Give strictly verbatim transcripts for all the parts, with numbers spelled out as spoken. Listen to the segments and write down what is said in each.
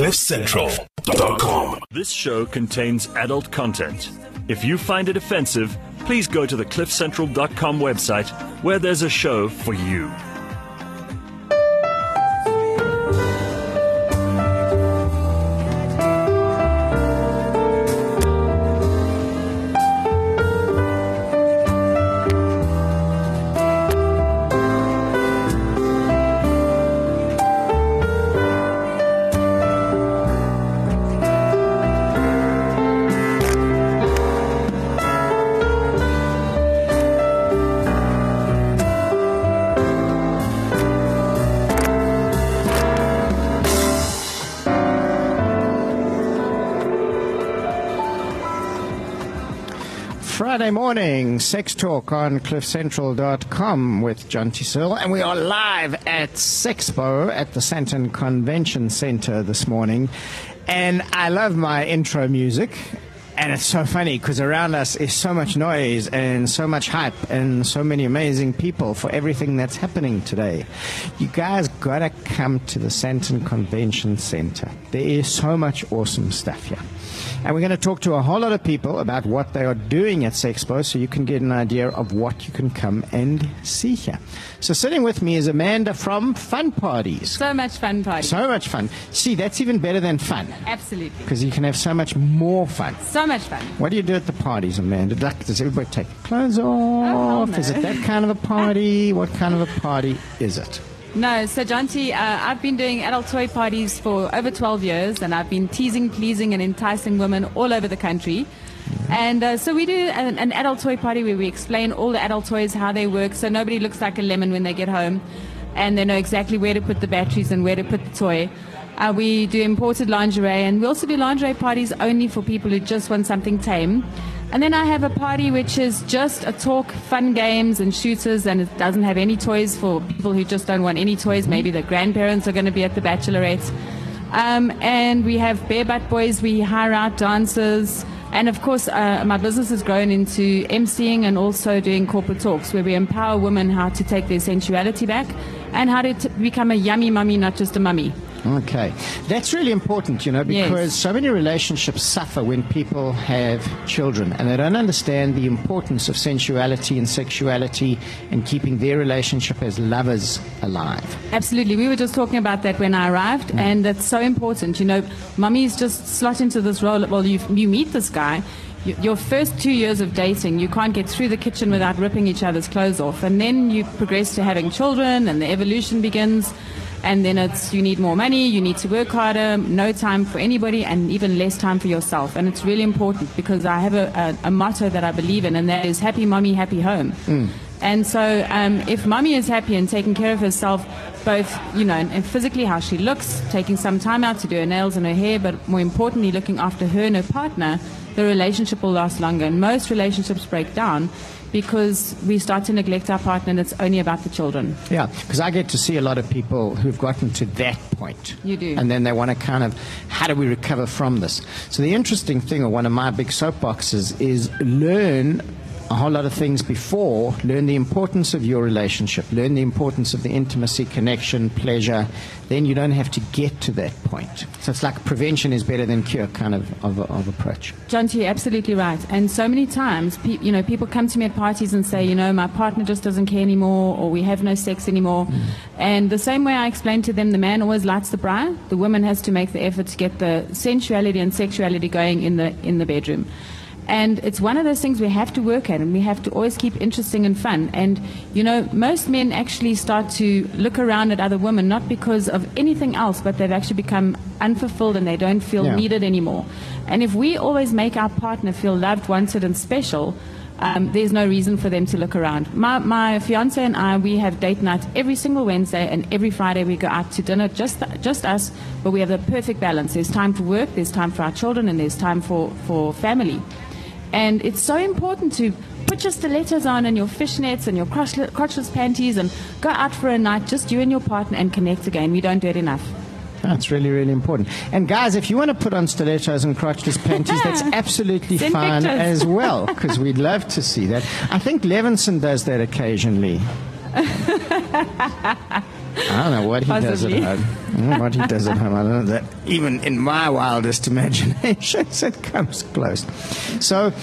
cliff central dot com. This show contains adult content. If you find it offensive, please go to the cliff central dot com website where there's a show for you. Friday morning, Sex Talk on cliff central dot com with John T. Searle, and we are live at Sexpo at the Sandton Convention Center this morning. And I love my intro music, and it's so funny because around us is so much noise and so much hype and so many amazing people for everything that's happening today. You guys gotta come to the Sandton Convention Center. There is so much awesome stuff here. And we're going to talk to a whole lot of people about what they are doing at Sexpo so you can get an idea of what you can come and see here. So sitting with me is Amanda from Fun Parties. So much fun parties. So much fun. See, that's even better than fun. Absolutely. Because you can have so much more fun. So much fun. What do you do at the parties, Amanda? Like, does everybody take their clothes off? Oh, no. Is it that kind of a party? What kind of a party is it? No, so John T, uh, I've been doing adult toy parties for over twelve years, and I've been teasing, pleasing, and enticing women all over the country. And uh, so we do an, an adult toy party where we explain all the adult toys, how they work, so nobody looks like a lemon when they get home, and they know exactly where to put the batteries and where to put the toy. Uh, we do imported lingerie, and we also do lingerie parties only for people who just want something tame. And then I have a party which is just a talk, fun games and shooters, and it doesn't have any toys for people who just don't want any toys. Maybe the grandparents are going to be at the bachelorette. Um, and we have bare butt boys, we hire out dancers. And of course, uh, my business has grown into emceeing and also doing corporate talks where we empower women how to take their sensuality back and how to t- become a yummy mummy, not just a mummy. Okay. That's really important, you know, because yes. so many relationships suffer when people have children and they don't understand the importance of sensuality and sexuality and keeping their relationship as lovers alive. Absolutely. We were just talking about that when I arrived, mm. and that's so important. You know, mummies just slot into this role. Well, you you meet this guy. Your first two years of dating, you can't get through the kitchen without ripping each other's clothes off. And then you progress to having children and the evolution begins. And then it's you need more money, you need to work harder, no time for anybody, and even less time for yourself. And it's really important because I have a, a, a motto that I believe in, and that is happy mommy, happy home. Mm. And so um, if mommy is happy and taking care of herself, both, you know, and, and physically how she looks, taking some time out to do her nails and her hair, but more importantly, looking after her and her partner, the relationship will last longer. And most relationships break down because we start to neglect our partner and it's only about the children. Yeah, because I get to see a lot of people who've gotten to that point. You do. And then they want to kind of, how do we recover from this? So the interesting thing, or one of my big soapboxes, is learn a whole lot of things before. Learn the importance of your relationship. Learn the importance of the intimacy, connection, pleasure. Then you don't have to get to that point. So it's like prevention is better than cure kind of, of, of approach. John T, you're absolutely right. And so many times, pe- you know, people come to me at parties and say, you know, my partner just doesn't care anymore, or we have no sex anymore. Mm. And the same way I explain to them, the man always lights the briar. The woman has to make the effort to get the sensuality and sexuality going in the in the bedroom. And it's one of those things we have to work at, and we have to always keep interesting and fun. And, you know, most men actually start to look around at other women, not because of anything else, but they've actually become unfulfilled and they don't feel yeah. needed anymore. And if we always make our partner feel loved, wanted, and special, um, there's no reason for them to look around. My, my fiance and I, we have date night every single Wednesday, and every Friday we go out to dinner, just just us, but we have the perfect balance. There's time for work, there's time for our children, and there's time for, for family. And it's so important to put your stilettos on and your fishnets and your crotchless, crotchless panties and go out for a night, just you and your partner, and connect again. We don't do it enough. That's really, really important. And guys, if you want to put on stilettos and crotchless panties, that's absolutely fine as well, because we'd love to see that. I think Levinson does that occasionally. I don't know what he Possibly. does at home. I don't know what he does at home. I don't know that even in my wildest imaginations it comes close. So,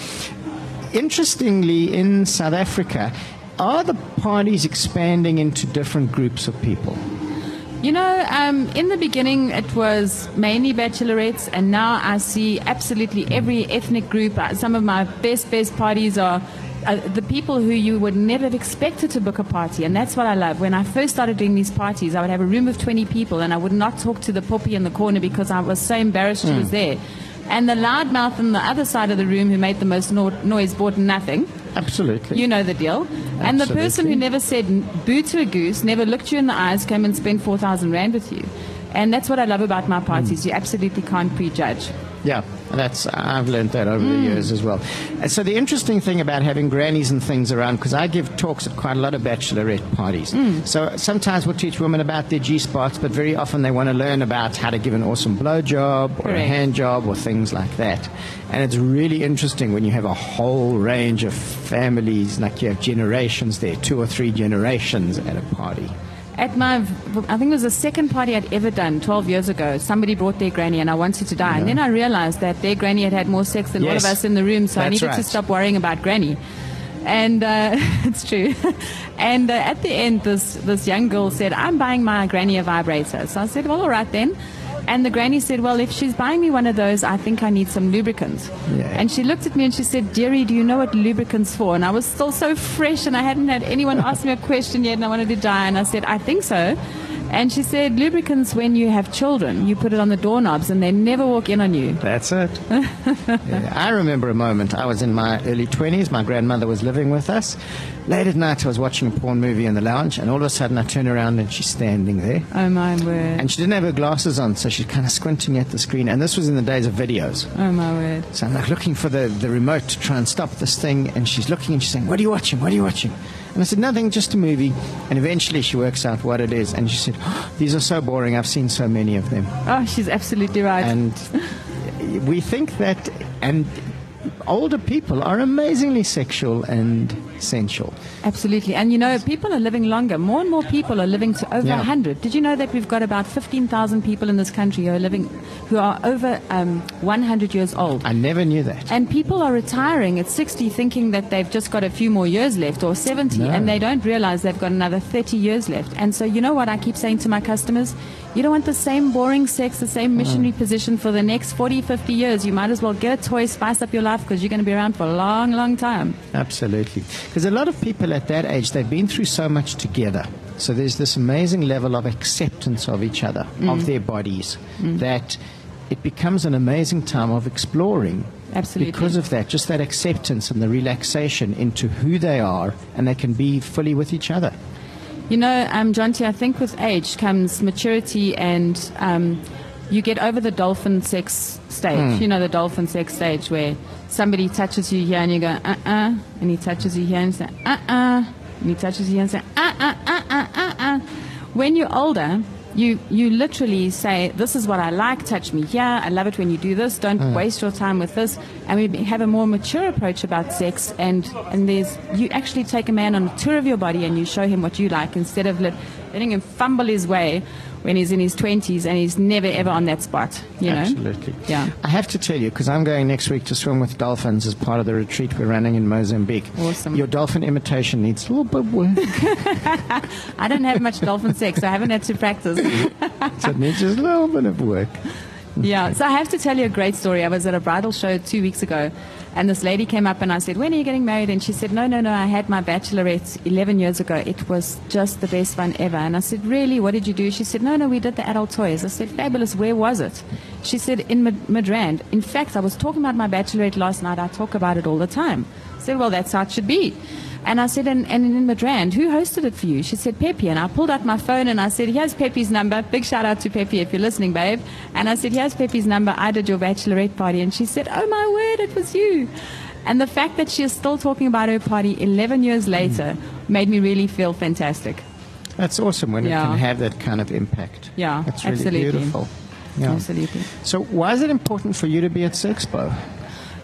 interestingly, in South Africa, are the parties expanding into different groups of people? You know, um, in the beginning it was mainly bachelorettes, and now I see absolutely every ethnic group. Uh, Some of my best, best parties are uh, the people who you would never have expected to book a party, and that's what I love. When I first started doing these parties, I would have a room of twenty people, and I would not talk to the poppy in the corner because I was so embarrassed she was there. And the loudmouth on the other side of the room who made the most no- noise bought nothing. Absolutely. You know the deal. And the person Absolutely. who never said boo to a goose, never looked you in the eyes, came and spent four thousand rand with you. And that's what I love about my parties. You absolutely can't prejudge. Yeah, that's I've learned that over the years as well. And so the interesting thing about having grannies and things around, because I give talks at quite a lot of bachelorette parties. So sometimes we'll teach women about their G-spots, but very often they want to learn about how to give an awesome blowjob or a Correct. hand job or things like that. And it's really interesting when you have a whole range of families, like you have generations there, two or three generations at a party. At my, I think it was the second party I'd ever done twelve years ago, somebody brought their granny and I wanted to die. And then I realized that their granny had had more sex than all Yes. of us in the room, so I That's needed right. to stop worrying about granny. And uh, it's true. And uh, at the end, this, this young girl said, I'm buying my granny a vibrator. So I said, well, all right then. And the granny said, well, if she's buying me one of those, I think I need some lubricant. Yeah. And she looked at me and she said, dearie, do you know what lubricant's for? And I was still so fresh and I hadn't had anyone ask me a question yet and I wanted to die. And I said, I think so. And she said, lubricants when you have children. You put it on the doorknobs and they never walk in on you. That's it. Yeah, I remember a moment. I was in my early twenties. My grandmother was living with us. Late at night, I was watching a porn movie in the lounge, and all of a sudden I turn around and she's standing there. Oh, my word. And she didn't have her glasses on, so she's kind of squinting at the screen. And this was in the days of videos. Oh, my word. So I'm like looking for the, the remote to try and stop this thing. And she's looking and she's saying, what are you watching? What are you watching? And I said, nothing, just a movie. And eventually she works out what it is. And she said, oh, these are so boring. I've seen so many of them. Oh, she's absolutely right. And we think that, and older people are amazingly sexual and sensual. Absolutely. And you know, people are living longer. More and more people are living to over Yeah. one hundred. Did you know that we've got about fifteen thousand people in this country who are living, who are over um, one hundred years old? I never knew that. And people are retiring at sixty thinking that they've just got a few more years left, or seventy, No. and they don't realize they've got another thirty years left. And so, you know what I keep saying to my customers? You don't want the same boring sex, the same missionary position for the next forty, fifty years. You might as well get a toy, spice up your life, because you're going to be around for a long, long time. Absolutely. Because a lot of people at that age, they've been through so much together. So there's this amazing level of acceptance of each other, of their bodies, that it becomes an amazing time of exploring. Absolutely. Because of that, just that acceptance and the relaxation into who they are, and they can be fully with each other. You know, um, John T, I think with age comes maturity, and um, you get over the dolphin sex stage. You know, the dolphin sex stage where somebody touches you here and you go, uh-uh, and he touches you here and say, uh-uh, and he touches you here and say, uh-uh, uh-uh, uh-uh. When you're older, you, you literally say, this is what I like, touch me here, I love it when you do this, don't waste your time with this. And we have a more mature approach about sex, and, and there's, you actually take a man on a tour of your body and you show him what you like, instead of let, letting him fumble his way when he's in his twenties and he's never ever on that spot, you know? Absolutely. Yeah. I have to tell you, because I'm going next week to swim with dolphins as part of the retreat we're running in Mozambique. Awesome. Your dolphin imitation needs a little bit of work. I don't have much dolphin sex, so I haven't had to practice. So it needs just a little bit of work. Yeah, so I have to tell you a great story. I was at a bridal show two weeks ago, and this lady came up and I said, when are you getting married? And she said, no, no, no, I had my bachelorette eleven years ago. It was just the best fun ever. And I said, really? What did you do? She said, no, no, we did the adult toys. I said, fabulous. Where was it? She said, in Mid- Midrand. In fact, I was talking about my bachelorette last night. I talk about it all the time. I said, well, that's how it should be. And I said, and, and in Midrand, who hosted it for you? She said, Pepe. And I pulled out my phone and I said, here's Pepe's number. Big shout out to Pepe if you're listening, babe. And I said, here's Pepe's number. I did your bachelorette party. And she said, oh my word, it was you. And the fact that she is still talking about her party eleven years later mm. made me really feel fantastic. That's awesome when Yeah. it can have that kind of impact. Yeah, That's really absolutely. beautiful. Yeah. Absolutely. So why is it important for you to be at Sexpo?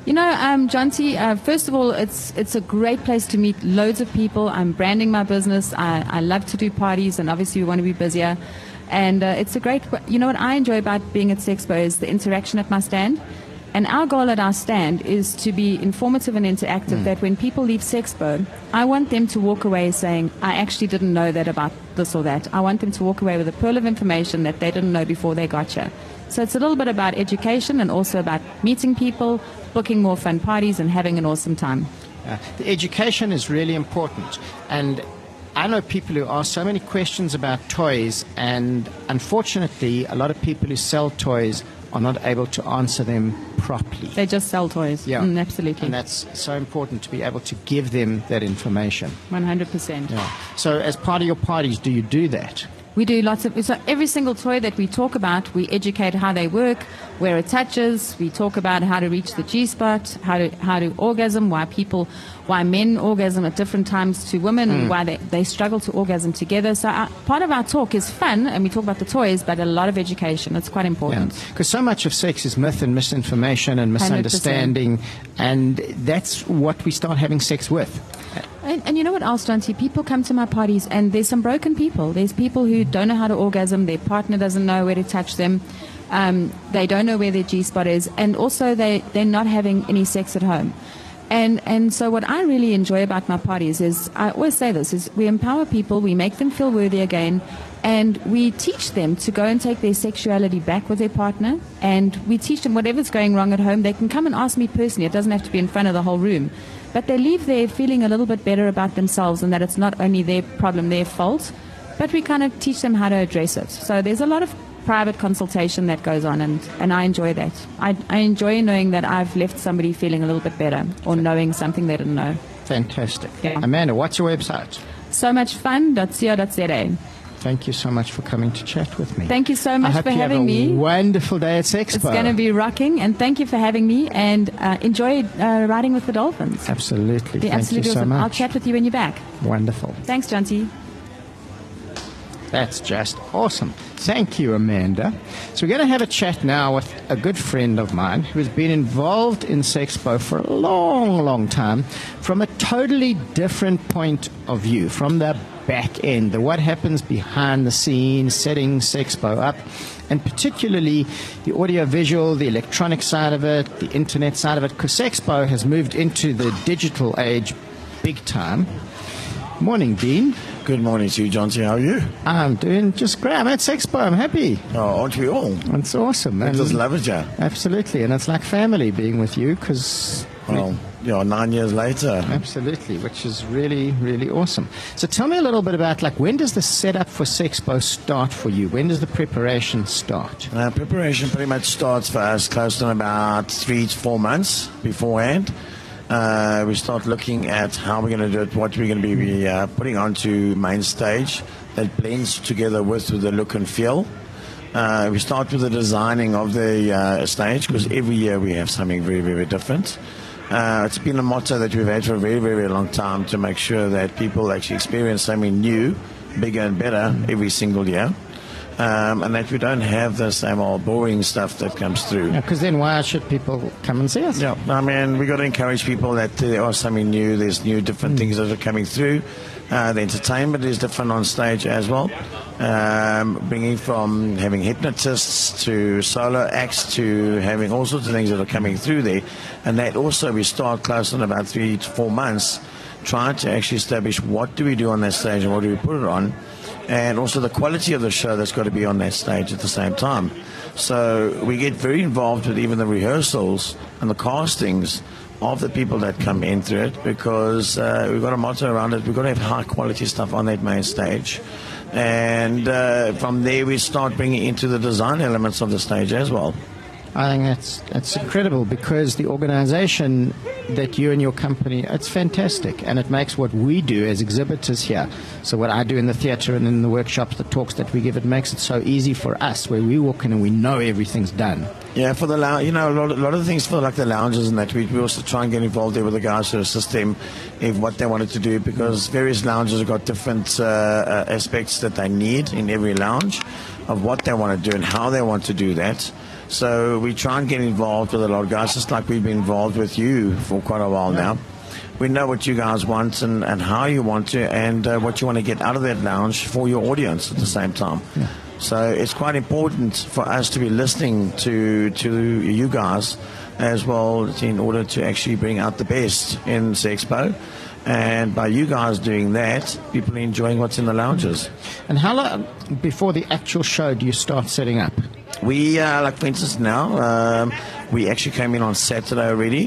You know, um, John T, uh, first of all, it's it's a great place to meet loads of people. I'm branding my business. I, I love to do parties, and obviously we want to be busier. And uh, it's a great, you know what I enjoy about being at Sexpo is the interaction at my stand. And our goal at our stand is to be informative and interactive, mm. that when people leave Sexpo, I want them to walk away saying, I actually didn't know that about this or that. I want them to walk away with a pearl of information that they didn't know before they got here. So it's a little bit about education and also about meeting people, booking more fun parties, and having an awesome time. Uh, the education is really important. And I know people who ask so many questions about toys, and unfortunately, a lot of people who sell toys are not able to answer them properly. They just sell toys. Yeah, mm, absolutely. And that's so important to be able to give them that information. one hundred percent. Yeah. So as part of your parties, do you do that? We do lots of, so every single toy that we talk about, we educate how they work, where it touches, we talk about how to reach the G-spot, how to, how to orgasm, why people, why men orgasm at different times to women, mm. and why they, they struggle to orgasm together. So our, part of our talk is fun, and we talk about the toys, but a lot of education. It's quite important. Because yeah. so much of sex is myth and misinformation and misunderstanding, one hundred percent. And that's what we start having sex with. And, and you know what else, John T? People come to my parties, and there's some broken people. There's people who don't know how to orgasm. Their partner doesn't know where to touch them. Um, they don't know where their G-spot is. And also, they, they're not having any sex at home. And and so what I really enjoy about my parties is, I always say this, is we empower people, we make them feel worthy again, and we teach them to go and take their sexuality back with their partner, and we teach them whatever's going wrong at home. They can come and ask me personally. It doesn't have to be in front of the whole room. But they leave there feeling a little bit better about themselves, and that it's not only their problem, their fault, but we kind of teach them how to address it. So there's a lot of private consultation that goes on, and, and I enjoy that. I, I enjoy knowing that I've left somebody feeling a little bit better, or knowing something they didn't know. Fantastic. Yeah. Amanda, what's your website? so much fun dot co dot za. Thank you so much for coming to chat with me. Thank you so much I hope for you having have a me. Wonderful day at Sexpo. It's going to be rocking, and thank you for having me, and uh, enjoy uh, riding with the dolphins. Absolutely. Be Thank absolutely you so awesome. much. I'll chat with you when you're back. Wonderful. Thanks, John T. That's just awesome. Thank you, Amanda. So we're going to have a chat now with a good friend of mine who has been involved in Sexpo for a long, long time from a totally different point of view, from the back end, the what happens behind the scenes, setting Sexpo up, and particularly the audio-visual, the electronic side of it, the internet side of it, because Sexpo has moved into the digital age big time. Morning, Dean. Good morning to you, John T. How are you? I'm doing just great. I'm at Sexpo. I'm happy. Oh, aren't we all? It's awesome. I And just love it, yeah. absolutely. And it's like family being with you because... Well, yeah, nine years later. Absolutely, which is really, really awesome. So tell me a little bit about, like, when does the setup for Sexpo start for you? When does the preparation start? Uh, preparation pretty much starts for us close to about three to four months beforehand. Uh, we start looking at how we're going to do it, what we're going to be uh, putting onto main stage that blends together with the look and feel. Uh, we start with the designing of the uh, stage because every year we have something very, very different. Uh, it's been a motto that we've had for a very, very long time to make sure that people actually experience something new, bigger and better every single year. Um, and that we don't have the same old boring stuff that comes through. Because then why should people come and see us? Yeah, I mean, we've got to encourage people that there are something new, there's new different mm. things that are coming through. Uh, the entertainment is different on stage as well. Um, bringing from having hypnotists to solo acts to having all sorts of things that are coming through there. And that also we start close in about three to four months trying to actually establish what do we do on that stage and what do we put it on. And also the quality of the show that's got to be on that stage at the same time. So we get very involved with even the rehearsals and the castings of the people that come in through it because uh, we've got a motto around it. We've got to have high quality stuff on that main stage. And uh, from there we start bringing into the design elements of the stage as well. I think that's that's incredible because the organization that you and your company, it's fantastic, and it makes what we do as exhibitors here, so what I do in the theater and in the workshops, the talks that we give, it makes it so easy for us where we walk in and we know everything's done. Yeah, for the lounge, you know, a lot, a lot of the things for like the lounges and that, we, we also try and get involved there with the guys to assist them in what they wanted to do because various lounges have got different uh, uh, aspects that they need in every lounge of what they want to do and how they want to do that. So we try and get involved with a lot of guys, just like we've been involved with you for quite a while now. We know what you guys want and, and how you want to, and uh, what you want to get out of that lounge for your audience at the same time. Yeah. So it's quite important for us to be listening to to you guys as well, in order to actually bring out the best in Sexpo. And by you guys doing that, people are enjoying what's in the lounges. And how long before the actual show do you start setting up? We, uh, like for instance now, um, we actually came in on Saturday already.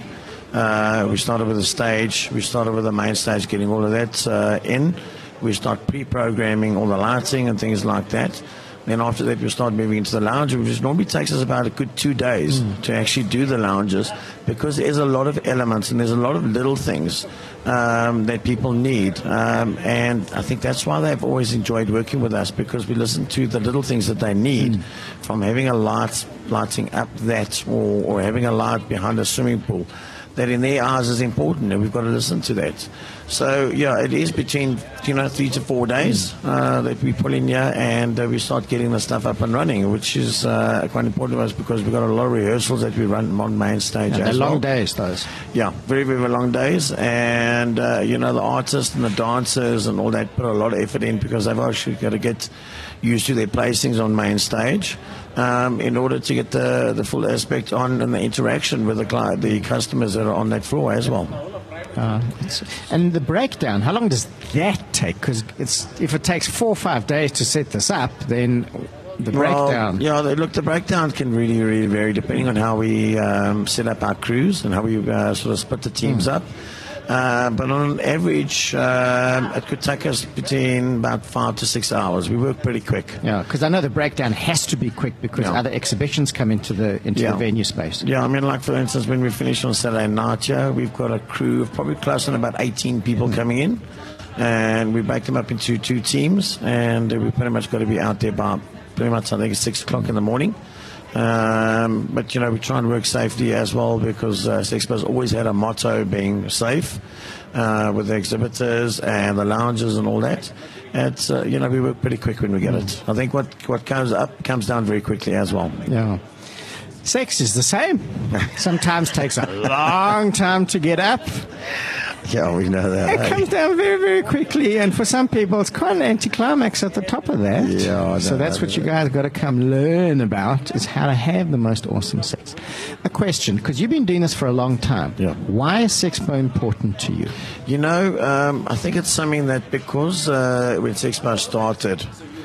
Uh, we started with the stage, we started with the main stage, getting all of that uh, in. We start pre-programming all the lighting and things like that. Then after that, we start moving into the lounge, which normally takes us about a good two days mm. to actually do the lounges, because there's a lot of elements and there's a lot of little things um, that people need. Um, and I think that's why they've always enjoyed working with us, because we listen to the little things that they need, mm. from having a light lighting up that, or, or having a light behind a swimming pool. That in their eyes is important, and we've got to listen to that. So, yeah, it is between, you know, three to four days uh, that we pull in here, and uh, we start getting the stuff up and running, which is uh, quite important to us, because we've got a lot of rehearsals that we run on main stage. Yeah, they're as long well. days, those. Yeah, very, very long days. And, uh, you know, the artists and the dancers and all that put a lot of effort in, because they've actually got to get used to their placings on main stage. Um, in order to get the, the full aspect on and the interaction with the client, the customers that are on that floor as well. Uh, it's, and the breakdown, how long does that take? Because it's if it takes four or five days to set this up, then the breakdown. Well, yeah, look, the breakdown can really, really vary depending on how we um, set up our crews and how we uh, sort of split the teams mm. up. Uh, but on average, uh, it could take us between about five to six hours. We work pretty quick. Yeah, because I know the breakdown has to be quick, because yeah. other exhibitions come into the into yeah. the venue space. Yeah, I mean, like for instance, when we finish on Saturday night here, we've got a crew of probably close to about eighteen people mm. coming in, and we break them up into two teams, and we pretty much got to be out there by pretty much, I think, it's six o'clock in the morning. Um, but, you know, we try and work safely as well, because uh, Sexpo's always had a motto being safe uh, with the exhibitors and the lounges and all that. It's, uh, you know, we work pretty quick when we get it. I think what, what comes up comes down very quickly as well. Yeah. Sex is the same. Sometimes takes a long time to get up. Yeah, we know that. It eh? comes down very, very quickly, and for some people, it's quite an anticlimax at the top of that. Yeah, so that's what you guys got to come learn about, is how to have the most awesome sex. A question, because you've been doing this for a long time. Yeah. Why is Sexpo important to you? You know, um, I think it's something that because uh, when Sexpo started,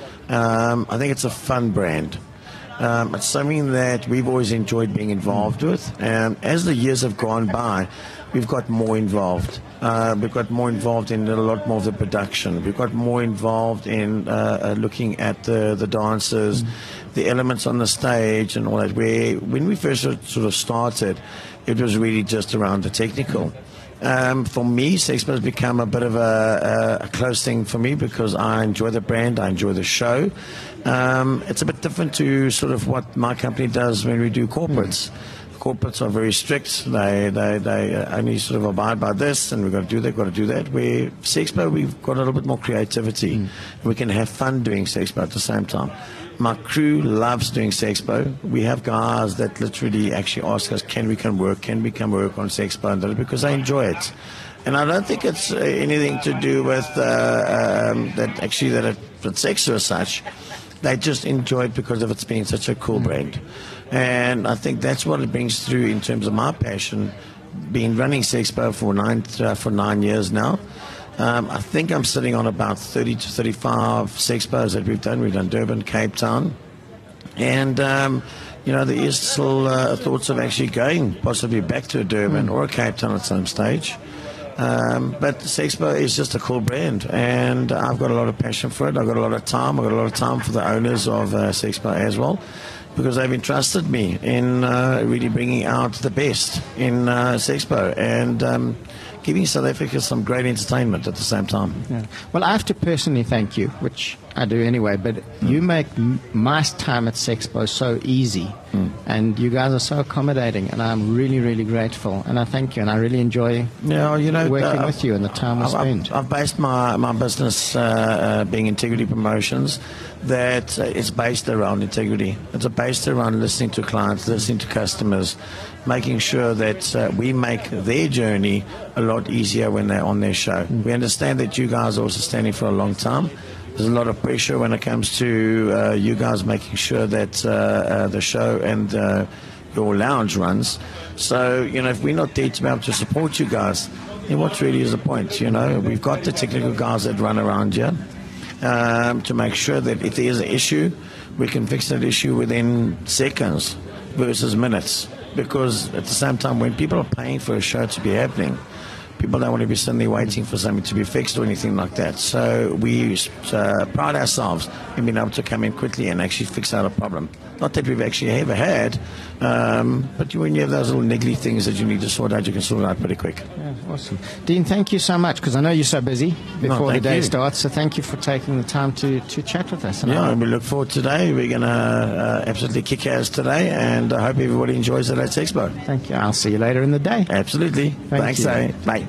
um, I think it's a fun brand. Um, it's something that we've always enjoyed being involved with. And as the years have gone by, we've got more involved. Uh, we've got more involved in a lot more of the production. We've got more involved in uh, uh, looking at the, the dancers, mm. the elements on the stage and all that. Where when we first sort of started, it was really just around the technical. Um, for me, Sexpo has become a bit of a, a, a close thing for me, because I enjoy the brand, I enjoy the show. Um, it's a bit different to sort of what my company does when we do corporates. Mm. Corporates are very strict. They they they only sort of abide by this, and we've got to do that, got to do that. Where Sexpo, we've got a little bit more creativity. Mm. We can have fun doing Sexpo at the same time. My crew loves doing Sexpo. We have guys that literally actually ask us, can we come work, can we come work on Sexpo, and that, because they enjoy it. And I don't think it's uh, anything to do with uh, um, that actually that it, that Sexpo as such. They just enjoy it because of it's being such a cool mm. brand. And I think that's what it brings through in terms of my passion. Been running Sexpo for nine uh, for nine years now. Um, I think I'm sitting on about thirty to thirty-five Sexpos that we've done. We've done Durban, Cape Town, and um, you know, there is still uh, thoughts of actually going possibly back to a Durban mm. or a Cape Town at some stage. Um, but Sexpo is just a cool brand, and I've got a lot of passion for it. I've got a lot of time. I've got a lot of time for the owners of uh, Sexpo as well, because they've entrusted me in uh, really bringing out the best in uh, Sexpo and um, giving South Africa some great entertainment at the same time. Yeah. Well, I have to personally thank you, which I do anyway, but mm. you make m- my time at Sexpo so easy, mm. and you guys are so accommodating, and I'm really, really grateful, and I thank you, and I really enjoy yeah, you know, working uh, with you and the time we I've, spend. I've, I've based my, my business, uh, uh, being Integrity Promotions, that uh, it's based around integrity. It's based around listening to clients, listening to customers, making sure that uh, we make their journey a lot easier when they're on their show. Mm. We understand that you guys are also standing for a long time. There's a lot of pressure when it comes to uh, you guys making sure that uh, uh, the show and uh, your lounge runs. So, you know, if we're not there to be able to support you guys, then what really is the point? You know, we've got the technical guys that run around here um, to make sure that if there is an issue, we can fix that issue within seconds versus minutes. Because at the same time, when people are paying for a show to be happening, people don't want to be sitting there waiting for something to be fixed or anything like that. So we uh, pride ourselves in being able to come in quickly and actually fix out a problem. Not that we've actually ever had, um, but when you have those little niggly things that you need to sort out, you can sort it out pretty quick. Yeah, awesome. Dean, thank you so much, because I know you're so busy before no, the day you. starts, so thank you for taking the time to, to chat with us. And yeah, I, and we look forward today. We're going to uh, absolutely kick ass today, and I hope everybody enjoys the Let's Expo. Thank you. I'll see you later in the day. Absolutely. Thank Thanks, you. eh? Bye.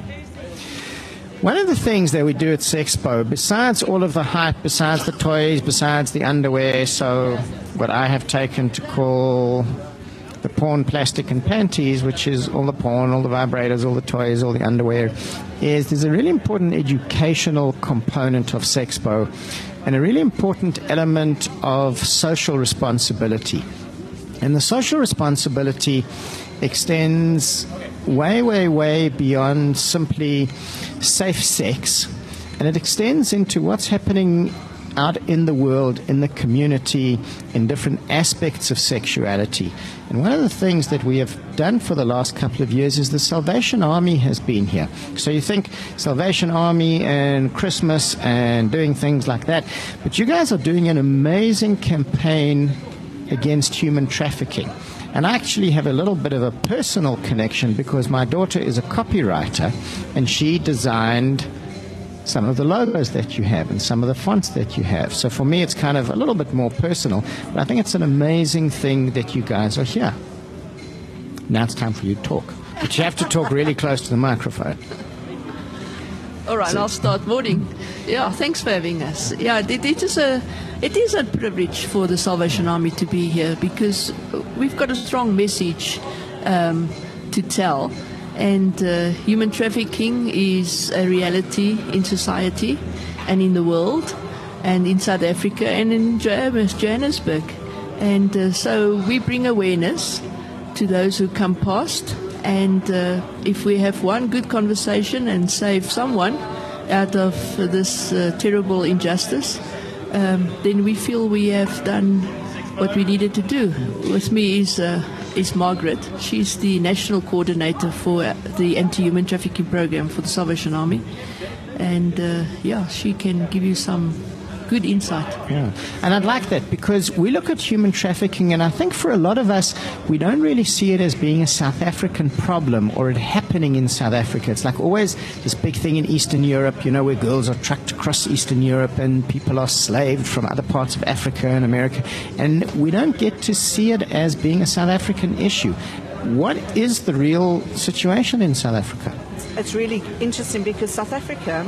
One of the things that we do at Sexpo, besides all of the hype, besides the toys, besides the underwear, so what I have taken to call the porn, plastic and panties, which is all the porn, all the vibrators, all the toys, all the underwear, is there's a really important educational component of Sexpo and a really important element of social responsibility. And the social responsibility extends way, way, way beyond simply safe sex, and it extends into what's happening out in the world, in the community, in different aspects of sexuality. And one of the things that we have done for the last couple of years is the Salvation Army has been here. So you think Salvation Army and Christmas and doing things like that, but you guys are doing an amazing campaign against human trafficking. And I actually have a little bit of a personal connection because my daughter is a copywriter and she designed some of the logos that you have and some of the fonts that you have. So for me, it's kind of a little bit more personal, but I think it's an amazing thing that you guys are here. Now it's time for you to talk, but you have to talk really close to the microphone. All right, I'll start. Morning. Yeah, thanks for having us. Yeah, it, it is a it is a privilege for the Salvation Army to be here because we've got a strong message um, to tell, and uh, human trafficking is a reality in society and in the world, and in South Africa and in Johannesburg, and uh, so we bring awareness to those who come past. And uh, if we have one good conversation and save someone out of this uh, terrible injustice, um, then we feel we have done what we needed to do. With me is uh, is Margaret. She's the national coordinator for the anti-human trafficking program for the Salvation Army. And uh, yeah, she can give you some good insight. Yeah, and I'd like that because we look at human trafficking, and I think for a lot of us, we don't really see it as being a South African problem or it happening in South Africa. It's like always this big thing in Eastern Europe, you know, where girls are trucked across Eastern Europe and people are slaved from other parts of Africa and America, and we don't get to see it as being a South African issue. What is the real situation in South Africa? It's really interesting because South Africa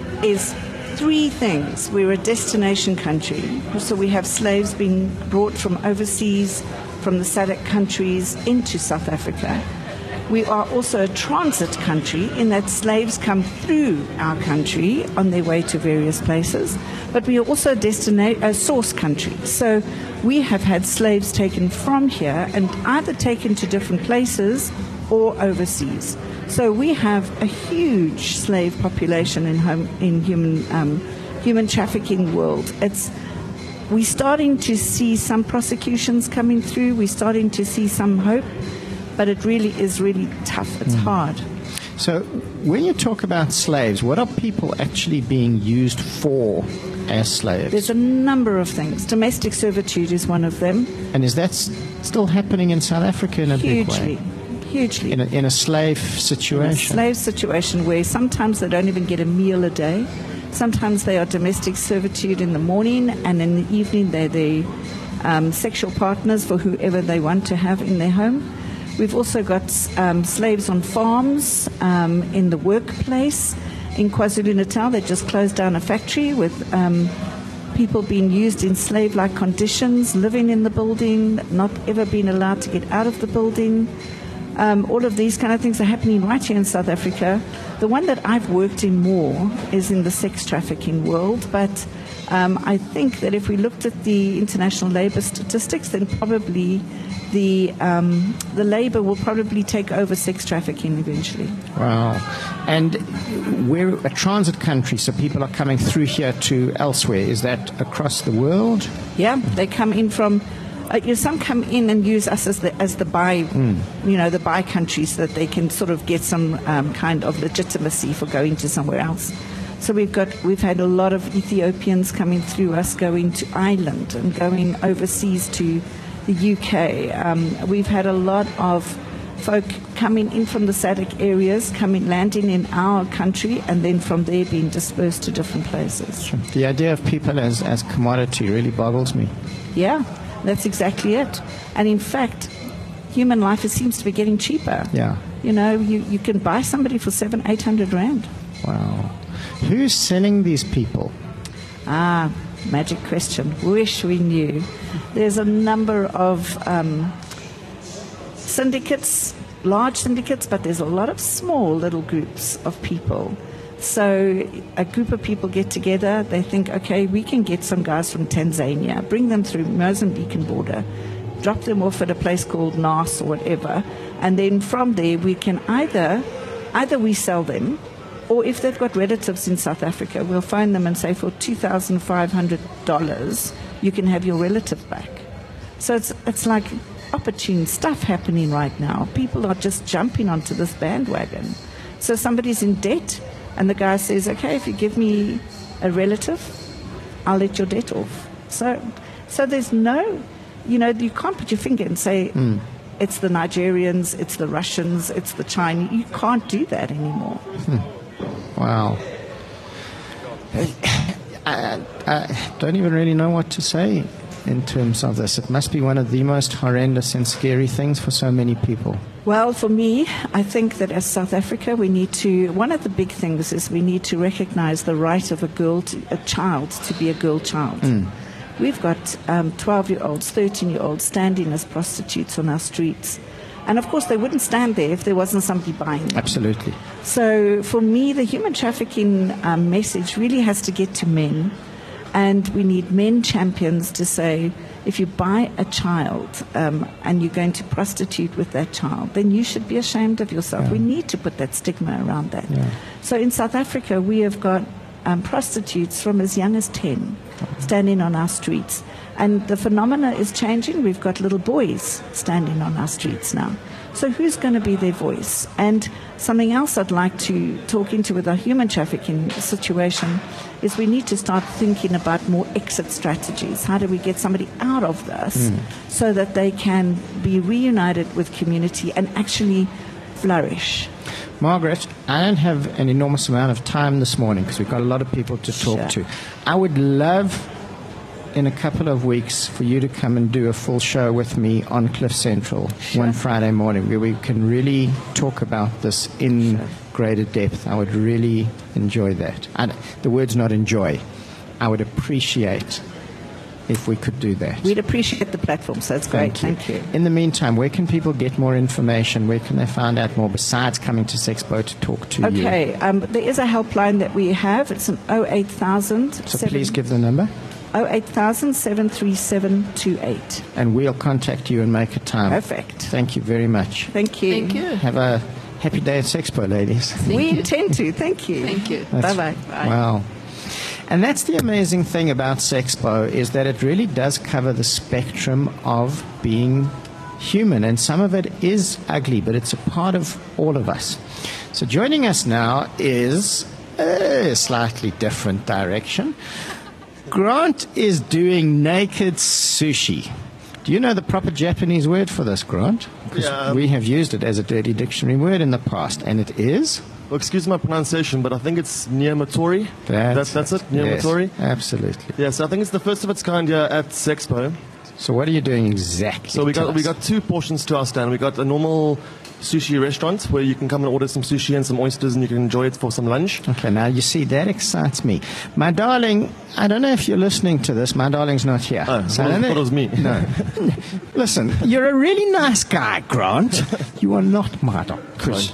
is three things. We're a destination country, so we have slaves being brought from overseas, from the S A D C countries into South Africa. We are also a transit country in that slaves come through our country on their way to various places, but we are also a, destina- a source country. So we have had slaves taken from here and either taken to different places or overseas. So we have a huge slave population in home, in human um, human trafficking world. It's we're starting to see some prosecutions coming through. We're starting to see some hope, but it really is really tough. It's mm. hard. So when you talk about slaves, what are people actually being used for as slaves? There's a number of things. Domestic servitude is one of them. And is that s- still happening in South Africa in a Hugely. big way? Hugely. In a, in a slave situation. In a slave situation where sometimes they don't even get a meal a day. Sometimes they are domestic servitude in the morning, and in the evening they're the um, sexual partners for whoever they want to have in their home. We've also got um, slaves on farms, um, in the workplace. In KwaZulu-Natal, they just closed down a factory with um, people being used in slave-like conditions, living in the building, not ever being allowed to get out of the building. Um, all of these kind of things are happening right here in South Africa. The one that I've worked in more is in the sex trafficking world, but um, I think that if we looked at the international labor statistics, then probably the um, the labor will probably take over sex trafficking eventually. Wow. And we're a transit country, so people are coming through here to elsewhere. Is that across the world? Yeah, they come in from... Uh, you know, some come in and use us as the as the buy, mm. you know, the buy country, so that they can sort of get some um, kind of legitimacy for going to somewhere else. So we've got we've had a lot of Ethiopians coming through us, going to Ireland and going overseas to the U K. Um, we've had a lot of folk coming in from the S A D C areas, coming landing in our country, and then from there being dispersed to different places. Sure. The idea of people as as commodity really boggles me. Yeah. That's exactly it. And in fact, human life it seems to be getting cheaper. Yeah. You know, you, you can buy somebody for seven, eight hundred rand. Wow. Who's selling these people? Ah, magic question. Wish we knew. There's a number of um, syndicates, large syndicates, but there's a lot of small little groups of people. So a group of people get together, they think, okay, we can get some guys from Tanzania, bring them through Mozambican border, drop them off at a place called Nas or whatever, and then from there we can either, either we sell them, or if they've got relatives in South Africa, we'll phone them and say for two thousand five hundred dollars you can have your relative back. So it's, it's like opportune stuff happening right now. People are just jumping onto this bandwagon. So somebody's in debt, and the guy says, okay, if you give me a relative, I'll let your debt off. So so there's no, you know, you can't put your finger and say, mm. it's the Nigerians, it's the Russians, it's the Chinese. You can't do that anymore. Hmm. Wow. I, I don't even really know what to say in terms of this. It must be one of the most horrendous and scary things for so many people. Well, for me, I think that as South Africa, we need to, one of the big things is we need to recognize the right of a girl, to, a child, to be a girl child. Mm. We've got um, twelve-year-olds, thirteen-year-olds standing as prostitutes on our streets. And, of course, they wouldn't stand there if there wasn't somebody buying them. Absolutely. So, for me, the human trafficking um, message really has to get to men. And we need men champions to say, if you buy a child um, and you're going to prostitute with that child, then you should be ashamed of yourself. Yeah. We need to put that stigma around that. Yeah. So in South Africa, we have got um, prostitutes from as young as ten standing on our streets. And the phenomena is changing. We've got little boys standing on our streets now. So who's going to be their voice? And something else I'd like to talk into with our human trafficking situation is we need to start thinking about more exit strategies. How do we get somebody out of this mm. so that they can be reunited with community and actually flourish? Margaret, I don't have an enormous amount of time this morning because we've got a lot of people to talk Sure. to. I would love in a couple of weeks for you to come and do a full show with me on Cliff Central Sure. one Friday morning where we can really talk about this in Sure. greater depth. I would really enjoy that. And the word's not enjoy. I would appreciate if we could do that. We'd appreciate the platform, so that's great. Thank you. Thank you. In the meantime, where can people get more information? Where can they find out more besides coming to Sexpo to talk to you? Okay, um, there is a helpline that we have. It's an oh eight thousand. So please give the number. oh eight thousand, seven three seven two eight. And we'll contact you and make a time. Perfect. Thank you very much. Thank you. Thank you. Have a happy day at Sexpo, ladies. Thank we you. intend to. Thank you. Thank you. That's- Bye-bye. Bye. Wow. And that's the amazing thing about Sexpo is that it really does cover the spectrum of being human. And some of it is ugly, but it's a part of all of us. So joining us now is a slightly different direction. Grant is doing naked sushi. Do you know the proper Japanese word for this, Grant? Because Yeah. we have used it as a dirty dictionary word in the past, and it is? Well, excuse my pronunciation, but I think it's Niamatori. That's, that's, that's it, Niamatori? Yes, absolutely. Yes, I think it's the first of its kind here at Sexpo. So what are you doing exactly? So we got to we us? got two portions to our stand. We got a normal sushi restaurant where you can come and order some sushi and some oysters and you can enjoy it for some lunch. Okay, now you see, that excites me. My darling, I don't know if you're listening to this. My darling's not here. Oh, so I I don't thought know- it was me. No. Listen, you're a really nice guy, Grant. You are not my dog. 'Cause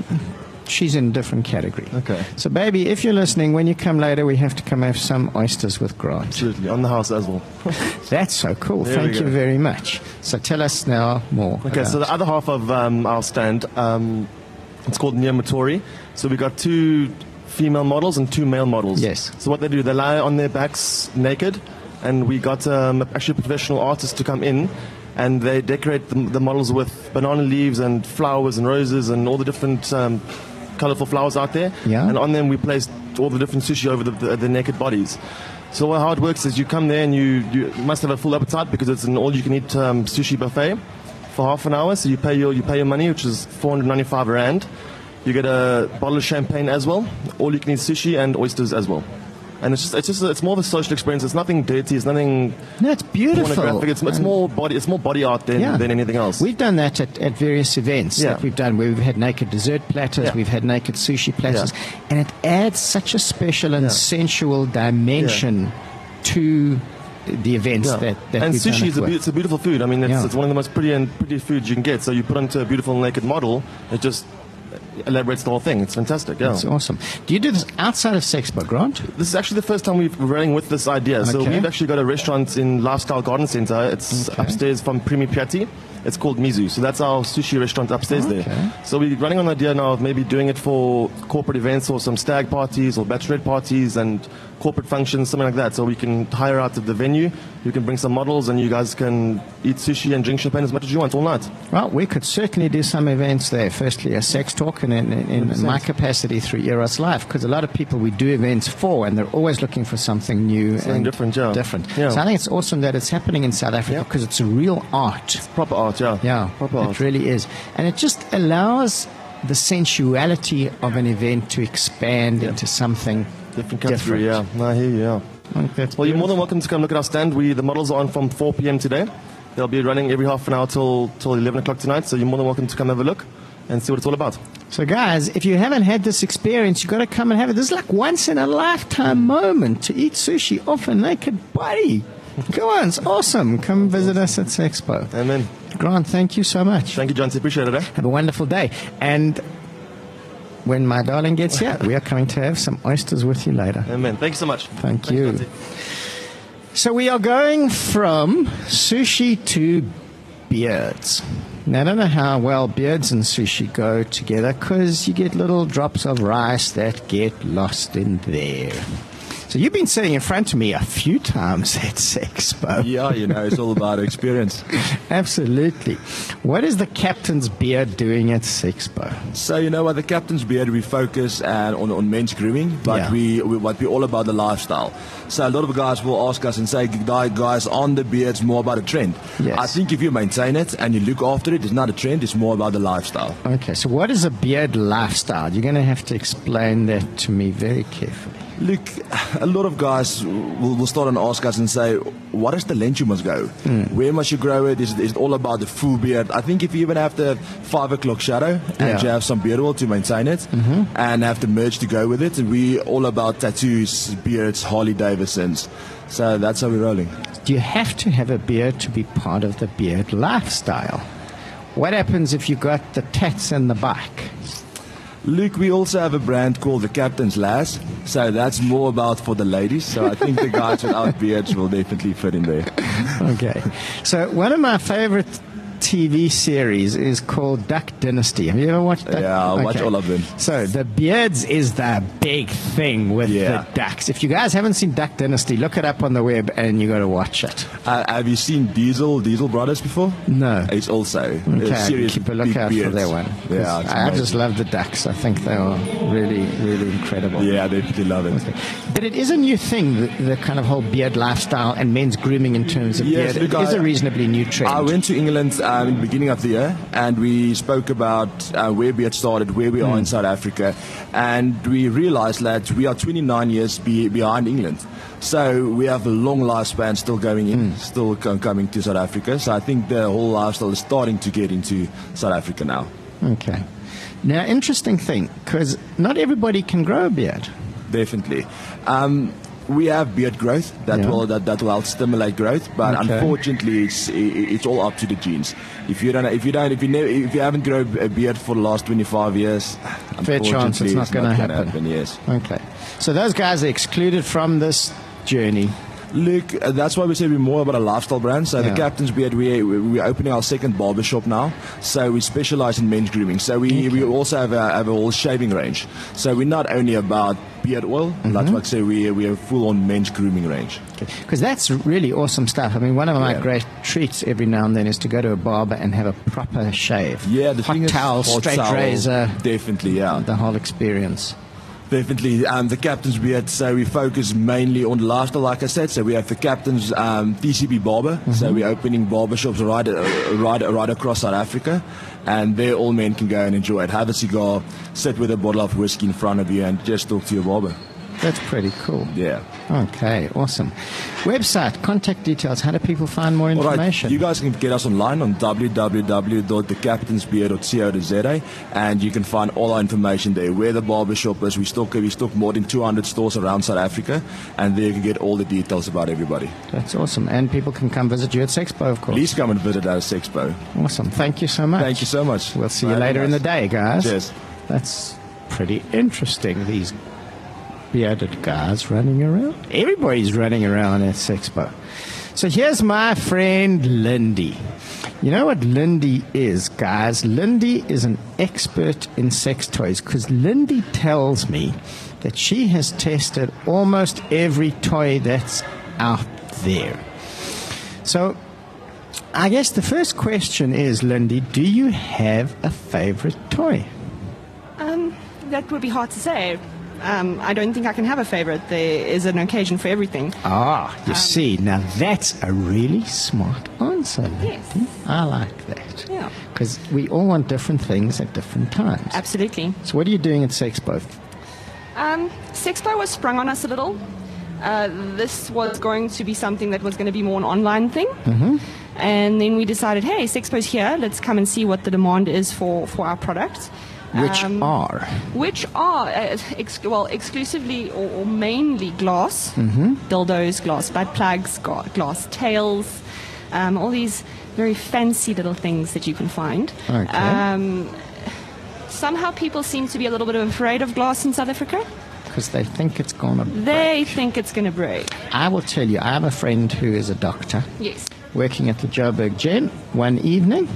she's in a different category. Okay. So, baby, if you're listening, when you come later, we have to come have some oysters with Grant. Absolutely, on the house as well. That's so cool. There Thank we you go. very much. So tell us now more. Okay, about- so the other half of um, our stand, um, it's called Niamatori. So we got two female models and two male models. Yes. So what they do, they lie on their backs naked, and we got um, actually professional artists to come in, and they decorate the, the models with banana leaves and flowers and roses and all the different um, colorful flowers out there. Yeah. And on them we placed all the different sushi over the, the, the naked bodies. So how it works is you come there and you, you must have a full appetite because it's an all-you-can-eat um, sushi buffet for half an hour. So you pay your you pay your money, which is four hundred ninety-five rand. You get a bottle of champagne as well, all-you-can-eat sushi and oysters as well. And it's just it's just it's more of a social experience. It's nothing dirty. It's nothing No, it's beautiful. pornographic. It's, it's And- more body. It's more body art than, Yeah. than anything else. We've done that at, at various events Yeah. that we've done where we've had naked dessert platters, Yeah. we've had naked sushi platters, and it adds such a special and Yeah. sensual dimension to the events Yeah. that, that and we've done sushi it is a, with. be- it's a beautiful food. I mean, it's, Yeah. it's one of the most pretty and pretty foods you can get. So you put onto a beautiful naked model, it just elaborates the whole thing. It's fantastic. Yeah. That's awesome. Do you do this outside of Sexpo, Grant? This is actually the first time we've- we're running with this idea. So Okay. we've actually got a restaurant in Lifestyle Garden Center. It's Okay. upstairs from Primi Piatti. It's called Mizu. So that's our sushi restaurant upstairs Okay. there. So we're running on the idea now of maybe doing it for corporate events or some stag parties or bachelorette parties and corporate functions, something like that. So we can hire out of the venue. You can bring some models and you guys can eat sushi and drink champagne as much as you want all night. Well, we could certainly do some events there. Firstly, a sex talk, and in, in, in my capacity through Eros Life, because a lot of people we do events for, and they're always looking for something new Something and different, yeah. different. Yeah. So I think it's awesome that it's happening in South Africa Yeah. because it's a real art. Proper art, yeah. Yeah, Proper it art. really is. And it just allows the sensuality of an event to expand into something Different category, different. yeah. No, I hear you, yeah. I think that's Well, you're more than beautiful. welcome to come look at our stand. We the models are on from four p.m. today. They'll be running every half an hour till till eleven o'clock tonight. So you're more than welcome to come have a look and see what it's all about. So, guys, if you haven't had this experience, you've got to come and have it. This is like once in a lifetime moment to eat sushi off a naked body. Come on, it's awesome. Come visit us at Sexpo. Amen. Grant, thank you so much. Thank you, John. Appreciate it. Eh? Have a wonderful day. And when my darling gets here, we are coming to have some oysters with you later. Amen. Thank you so much. Thank Thanks, you. John. So we are going from sushi to beards. Now, I don't know how well beards and sushi go together because you get little drops of rice that get lost in there. So you've been sitting in front of me a few times at Sexpo. Yeah, you know, it's all about experience. Absolutely. What is the captain's beard doing at Sexpo? So, you know what, the captain's beard, we focus uh, on, on men's grooming, but Yeah. we, we what we're all about the lifestyle. So a lot of guys will ask us and say, guys, on the beard's more about a trend. Yes. I think if you maintain it and you look after it, it's not a trend, it's more about the lifestyle. Okay, so what is a beard lifestyle? You're going to have to explain that to me very carefully. Look, a lot of guys will, will start and ask us and say, what is the length you must go? Mm. Where must you grow it? Is, it? is it all about the full beard? I think if you even have the five o'clock shadow and Yeah. you have some beard oil to maintain it Mhm. and have the merge to go with it, we all about tattoos, beards, Harley Davidsons. So that's how we're rolling. Do you have to have a beard to be part of the beard lifestyle? What happens if you got the tats and the bike? Luke, we also have a brand called the Captain's Lass, so that's more about for the ladies. So I think the guys without beards will definitely fit in there. Okay. So one of my favorite T V series is called Duck Dynasty. Have you ever watched Duck? Yeah, I watch all of them. So the beards is the big thing with Yeah. the ducks. If you guys haven't seen Duck Dynasty, look it up on the web and you got to watch it. Uh, have you seen Diesel, Diesel Brothers before? No. It's also Okay, a serious keep a big lookout for beards. that one. 'Cause Yeah, it's I amazing. just love the ducks. I think they are really, really incredible. Yeah, I definitely love it. But it is a new thing, the, the kind of whole beard lifestyle and men's grooming in terms of Yes, beard. look, It is I- a reasonably new trend. I went to England uh, um, in the beginning of the year, and we spoke about uh, where Beard started, where we are in South Africa, and we realized that we are twenty-nine years be- behind England. So we have a long lifespan still going in, mm. still co- coming to South Africa. So I think the whole lifestyle is starting to get into South Africa now. Okay. Now, interesting thing, because not everybody can grow a beard. Definitely. Um, we have beard growth that Yeah. will that, that will help stimulate growth, but Okay. unfortunately, it's it, it's all up to the genes. If you don't, if you don't, if you never, if you haven't grown a beard for the last twenty-five years, Fair chance it's unfortunately, not going to gonna happen. Yes. Okay. So those guys are excluded from this journey. Look, uh, that's why we say we're more about a lifestyle brand. So Yeah. the Captain's Beard, we, we, we're opening our second barber shop now. So we specialize in men's grooming. So we, we also have a, have a whole shaving range. So we're not only about beard oil, Mm-hmm. that's why I say we, we have full-on men's grooming range. Because that's really awesome stuff. I mean, one of my Yeah. great treats every now and then is to go to a barber and have a proper shave. Yeah, the hot thing is, towel, hot straight towel, razor, Definitely, yeah. the whole experience. Definitely. Um, the Captain's Beard, so we focus mainly on lifestyle, like I said. So we have the Captain's um, T C B Barber. So we're opening barbershops right, uh, right, right across South Africa. And there all men can go and enjoy it. Have a cigar, sit with a bottle of whiskey in front of you and just talk to your barber. That's pretty cool. Yeah. Okay, awesome. Website, contact details. How do people find more All right, information? you guys can get us online on w w w dot the captains beard dot co dot z a, and you can find all our information there. Where the barbershop is, we stock we stock more than two hundred stores around South Africa, and there you can get all the details about everybody. That's awesome. And people can come visit you at Sexpo, of course. Please come and visit us at Sexpo. Awesome. Thank you so much. Thank you so much. We'll see you For later in having the us. day, guys. Cheers. That's pretty interesting, these bearded guys running around. Everybody's running around at Sexpo. So here's my friend Lindy. You know what Lindy is, guys? Lindy is an expert in sex toys because Lindy tells me that she has tested almost every toy that's out there. So I guess the first question is, Lindy, do you have a favorite toy? Um, that would be hard to say. Um, I don't think I can have a favorite. There is an occasion for everything. Ah, you Um, see, now that's a really smart answer, Lindy. Yes. I like that. Yeah. Because we all want different things at different times. Absolutely. So what are you doing at Sexpo? Um, Sexpo was sprung on us a little. Uh, this was going to be something that was going to be more an online thing. Mm-hmm. And then we decided, hey, Sexpo's here. Let's come and see what the demand is for, for our products. Which Um, are? Which are, uh, ex- well, exclusively or, or mainly glass, Mm-hmm. dildos, glass butt plugs, ga- glass tails, um, all these very fancy little things that you can find. Okay. Um, somehow people seem to be a little bit afraid of glass in South Africa. Because they think it's going to They think it's going to break. I will tell you, I have a friend who is a doctor Yes. working at the Joburg Gym one evening.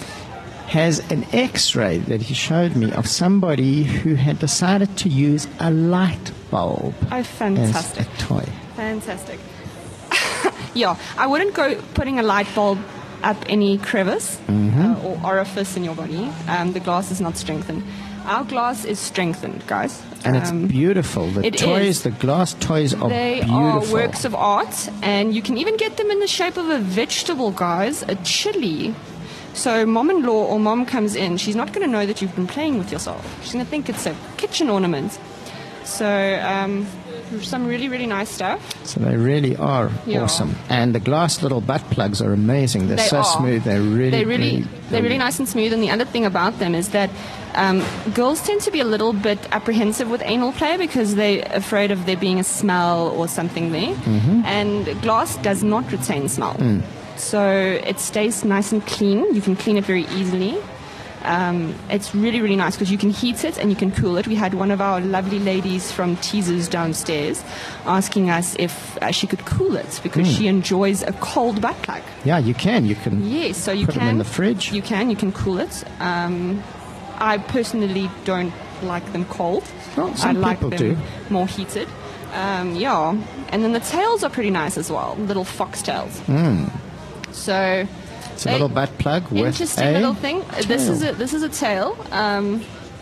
Has an x-ray that he showed me of somebody who had decided to use a light bulb Oh, as fantastic. a toy. Fantastic. Yeah, I wouldn't go putting a light bulb up any crevice uh, or orifice in your body. Um, the glass is not strengthened. Our glass is strengthened, guys. And it's Um, beautiful. The it toys, is. the glass toys are They beautiful. are works of art, and you can even get them in the shape of a vegetable, guys, a chili. So mom-in-law or mom comes in, she's not going to know that you've been playing with yourself. She's going to think it's a kitchen ornament. So um, some really, really nice stuff. So they really are Yeah. awesome. And the glass little butt plugs are amazing. They're They so are. smooth. They're really, They're really, really they're really nice and smooth. And the other thing about them is that um, girls tend to be a little bit apprehensive with anal play because they're afraid of there being a smell or something there. Mm-hmm. And glass does not retain smell. Mm. So it stays nice and clean. You can clean it very easily. Um, it's really, really nice because you can heat it and you can cool it. We had one of our lovely ladies from Teasers downstairs asking us if uh, she could cool it because Mm. she enjoys a cold butt plug. Yeah, you can. You can Yes, so you put can. them in the fridge. You can. You can cool it. Um, I personally don't like them cold. Well, some I like people them do. more heated. Um, yeah, and then the tails are pretty nice as well. Little foxtails. Mm. So It's a they- little butt plug with interesting a little thing. Uh, This is tail. a this is a tail. Um,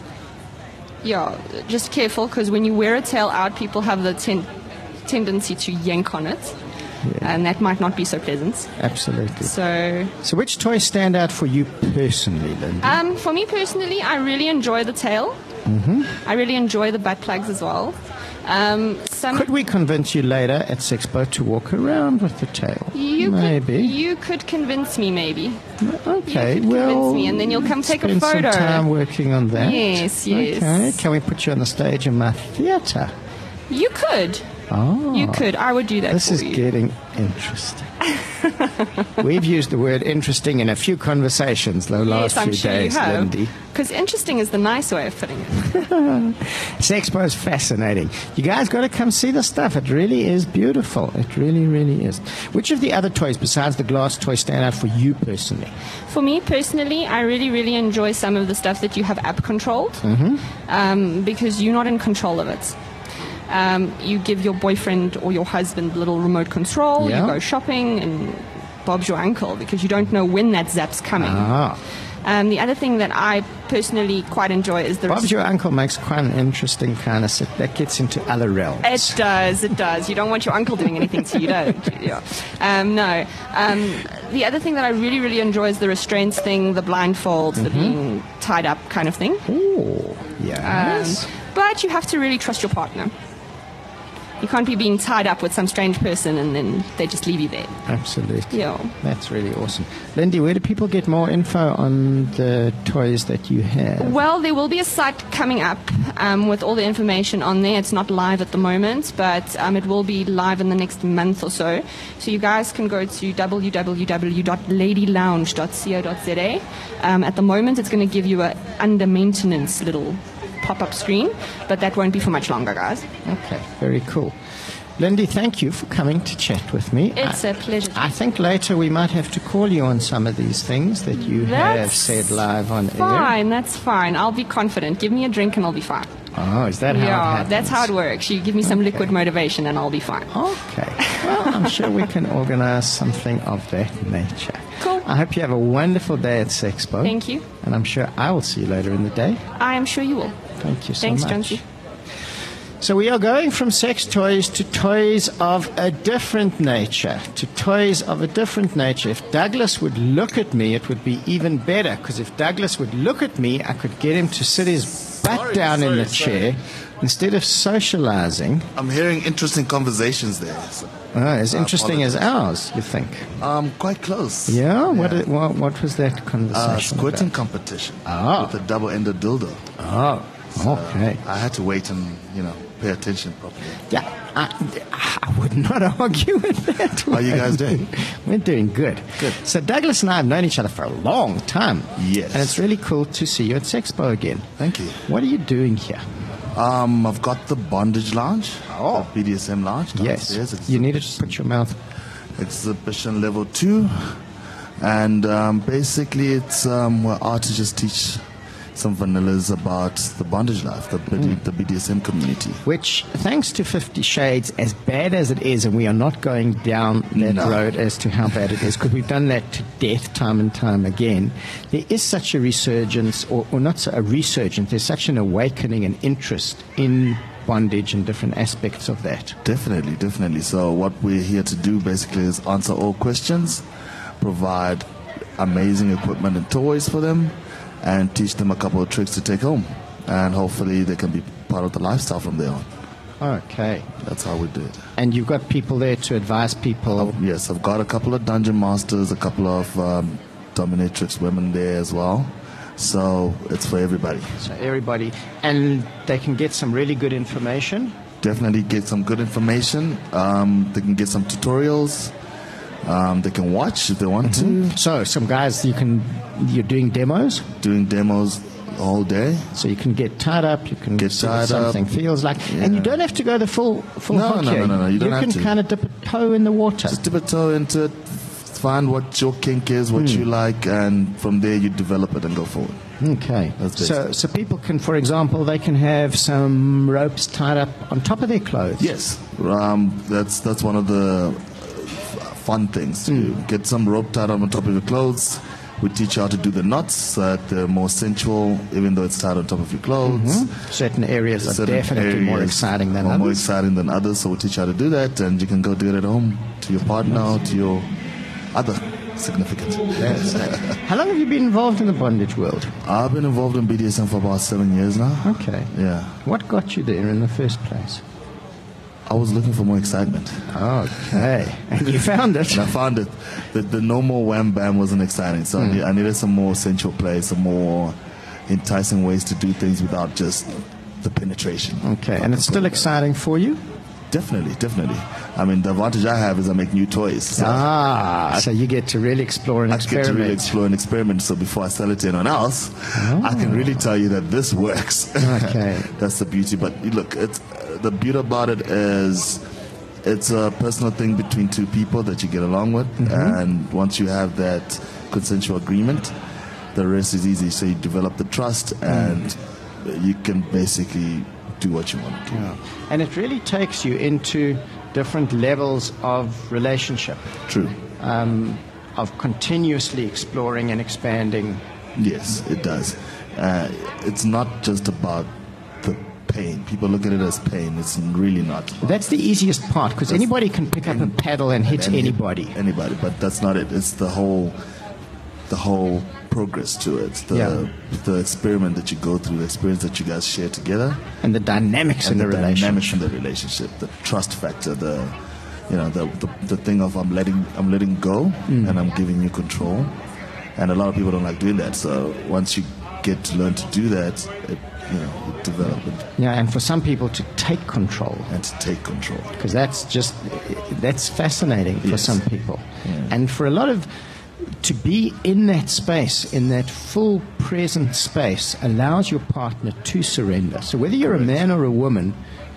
yeah, just careful because when you wear a tail out, people have the ten- tendency to yank on it. and that might not be so pleasant. Absolutely. So, so which toys stand out for you personally, Lindy? um, for me personally, I really enjoy the tail. Mm-hmm. I really enjoy the butt plugs as well. Um, some Could we convince you later at Sexpo to walk around with the tail? you Maybe. Could, you could convince me, maybe. Okay, you could well, convince me, and then you'll come take a spend photo. some time working on that. Yes, yes. Okay, can we put you on the stage in my theatre? You could. Oh, You could. I would do that this for is you. getting interesting. We've used the word interesting in a few conversations the last yes, I'm few sure days, you have. Lindy. Because interesting is the nice way of putting it. Sexpo is fascinating. You guys got to come see the stuff. It really is beautiful. It really, really is. Which of the other toys besides the glass toy stand out for you personally? For me personally, I really, really enjoy some of the stuff that you have app controlled, Mm-hmm. um, because you're not in control of it. Um, you give your boyfriend or your husband little remote control, Yeah. you go shopping, and Bob's your uncle because you don't know when that zap's coming. Ah. Um, the other thing that I personally quite enjoy is the Bob's Your Uncle makes quite an interesting kind of set. That gets into other realms. It does, it does. You don't want your uncle doing anything to you, don't you? Yeah. Um, no. Um, the other thing that I really, really enjoy is the restraints thing, the blindfolds, the being tied up kind of thing. Oh, yes. Um, but you have to really trust your partner. You can't be being tied up with some strange person and then they just leave you there. Absolutely. Yeah. That's really awesome. Lindy, where do people get more info on the toys that you have? Well, there will be a site coming up um, with all the information on there. It's not live at the moment, but um, it will be live in the next month or so. So you guys can go to w w w dot lady lounge dot co dot z a. Um, at the moment, it's going to give you a under maintenance little pop-up screen, but that won't be for much longer, guys. Okay, very cool. Lindy, thank you for coming to chat with me. It's I, a pleasure. I think later we might have to call you on some of these things that you have That's said live on air. Fine, that's fine. I'll be confident. Give me a drink and I'll be fine. Oh, is that how it Yeah, happens? that's how it works. You give me some liquid motivation and I'll be fine. Okay. Well, I'm sure we can organize something of that nature. Cool. I hope you have a wonderful day at Sexpo. Thank you. And I'm sure I will see you later in the day. I am sure you will. Thank you so Thanks, much. Jonesy. So we are going from sex toys to toys of a different nature, to toys of a different nature. If Douglas would look at me, it would be even better, because if Douglas would look at me, I could get him to sit his butt Sorry, down in sorry, the sorry. chair instead of socializing. I'm hearing interesting conversations there. So Oh, as I interesting as apologize. ours, you think? Um, quite close. Yeah? What, Yeah. it- what, what was that Uh, conversation squirting about? competition Ah. with a double-ended dildo. Oh, okay. I had to wait and, you know, pay attention properly. Yeah, I, I would not argue with that. How are you guys doing? We're doing good. Good. So Douglas and I have known each other for a long time. Yes. And it's really cool to see you at Sexpo again. Thank you. What are you doing here? Um, I've got the bondage lounge, Oh. the B D S M lounge Yes. downstairs. It's You need to exhibition- put your mouth. exhibition level two, and um, basically it's um, where artists teach some vanillas about the bondage life, the, B D, Mm. the B D S M community. Which, thanks to Fifty Shades, as bad as it is, and we are not going down that No. road as to how bad it is, because we've done that to death time and time again, there is such a resurgence, or, or not so, a resurgence, there's such an awakening and interest in bondage and different aspects of that. Definitely, definitely. So what we're here to do basically is answer all questions, provide amazing equipment and toys for them, and teach them a couple of tricks to take home. And hopefully they can be part of the lifestyle from there on. Okay. That's how we do it. And you've got people there to advise people. Oh, yes, I've got a couple of dungeon masters, a couple of um, dominatrix women there as well. So it's for everybody. So everybody, and they can get some really good information. Definitely get some good information. Um, they can get some tutorials. Um, they can watch if they want to. So some guys, you can, you're doing demos. Doing demos all day. So you can get tied up, you can Get see what tied something up. feels like, and you don't have to go the full full No, hog no, here. no, no, no, you don't have can to. kind of dip a toe in the water. Just dip a toe into it, find what your kink is, what Hmm. you like, and from there you develop it and go forward. Okay. That's So so people can, for example, they can have some ropes tied up on top of their clothes. Yes, um, that's that's one of the uh, f- fun things to Hmm. do. Get some rope tied on top of your clothes, We teach you how to do the knots so that they're more sensual, even though it's tied on top of your clothes. Mm-hmm. Certain areas are Certain definitely more areas exciting than are others. more exciting than others, so we'll teach you how to do that, and you can go do it at home to your partner or to your other significant. That's it. How long have you been involved in the bondage world? I've been involved in B D S M for about seven years now. Okay. Yeah. What got you there in the first place? I was looking for more excitement. Okay. And you found it. And I found it. The, the no more wham bam wasn't exciting, so mm. I, need, I needed some more sensual play, some more enticing ways to do things without just the penetration. Okay. And it's still exciting for you? Definitely, definitely. I mean, the advantage I have is I make new toys. So ah, I, so you get to really explore and I experiment. get to really explore and experiment. So before I sell it to anyone else, oh. I can really tell you that this works. Okay. That's the beauty. But look, it's, uh, the beauty about it is it's a personal thing between two people that you get along with. Mm-hmm. And once you have that consensual agreement, the rest is easy. So you develop the trust and mm. you can basically do what you want to do. Yeah. And it really takes you into different levels of relationship. True. Um, of continuously exploring and expanding. Yes, it does. Uh, it's not just about the pain. People look at it as pain. It's really not. That's the easiest part, because anybody can pick up a paddle and hit and anybody. Hit anybody, but that's not it. It's the whole, the whole progress to it, the yeah. the experiment that you go through, the experience that you guys share together, and the dynamics and in the, the relationship. dynamics in the relationship, the trust factor, the you know the the, the thing of I'm letting I'm letting go mm. and I'm giving you control, and a lot of people don't like doing that. So once you get to learn to do that, it, you know, it develops. Yeah, and for some people to take control and to take control, because that's just that's fascinating for yes. some people, yeah. and for a lot of. To be in that space, in that full present space, allows your partner to surrender. So whether you're Correct. a man or a woman,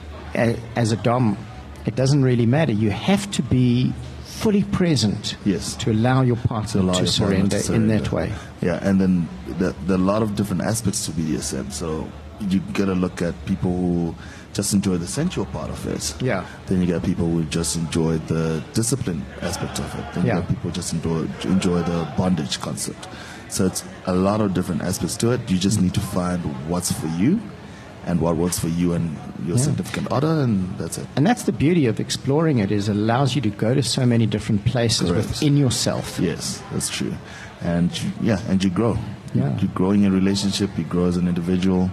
as a dom, it doesn't really matter. You have to be fully present yes. to allow your partner to, allow to, your surrender partner to surrender in that way. Yeah, and then there, there are a lot of different aspects to B D S M. So you got to look at people who just enjoy the sensual part of it. Yeah. Then you got people who just enjoy the discipline aspect of it. Then yeah. you got people who just enjoy, enjoy the bondage concept. So it's a lot of different aspects to it. You just need to find what's for you and what works for you and your yeah. significant other, and that's it. And that's the beauty of exploring it, is it allows you to go to so many different places Correct. within yourself. Yes, that's true. And you, yeah, and you grow. Yeah. You, you grow in your relationship, you grow as an individual,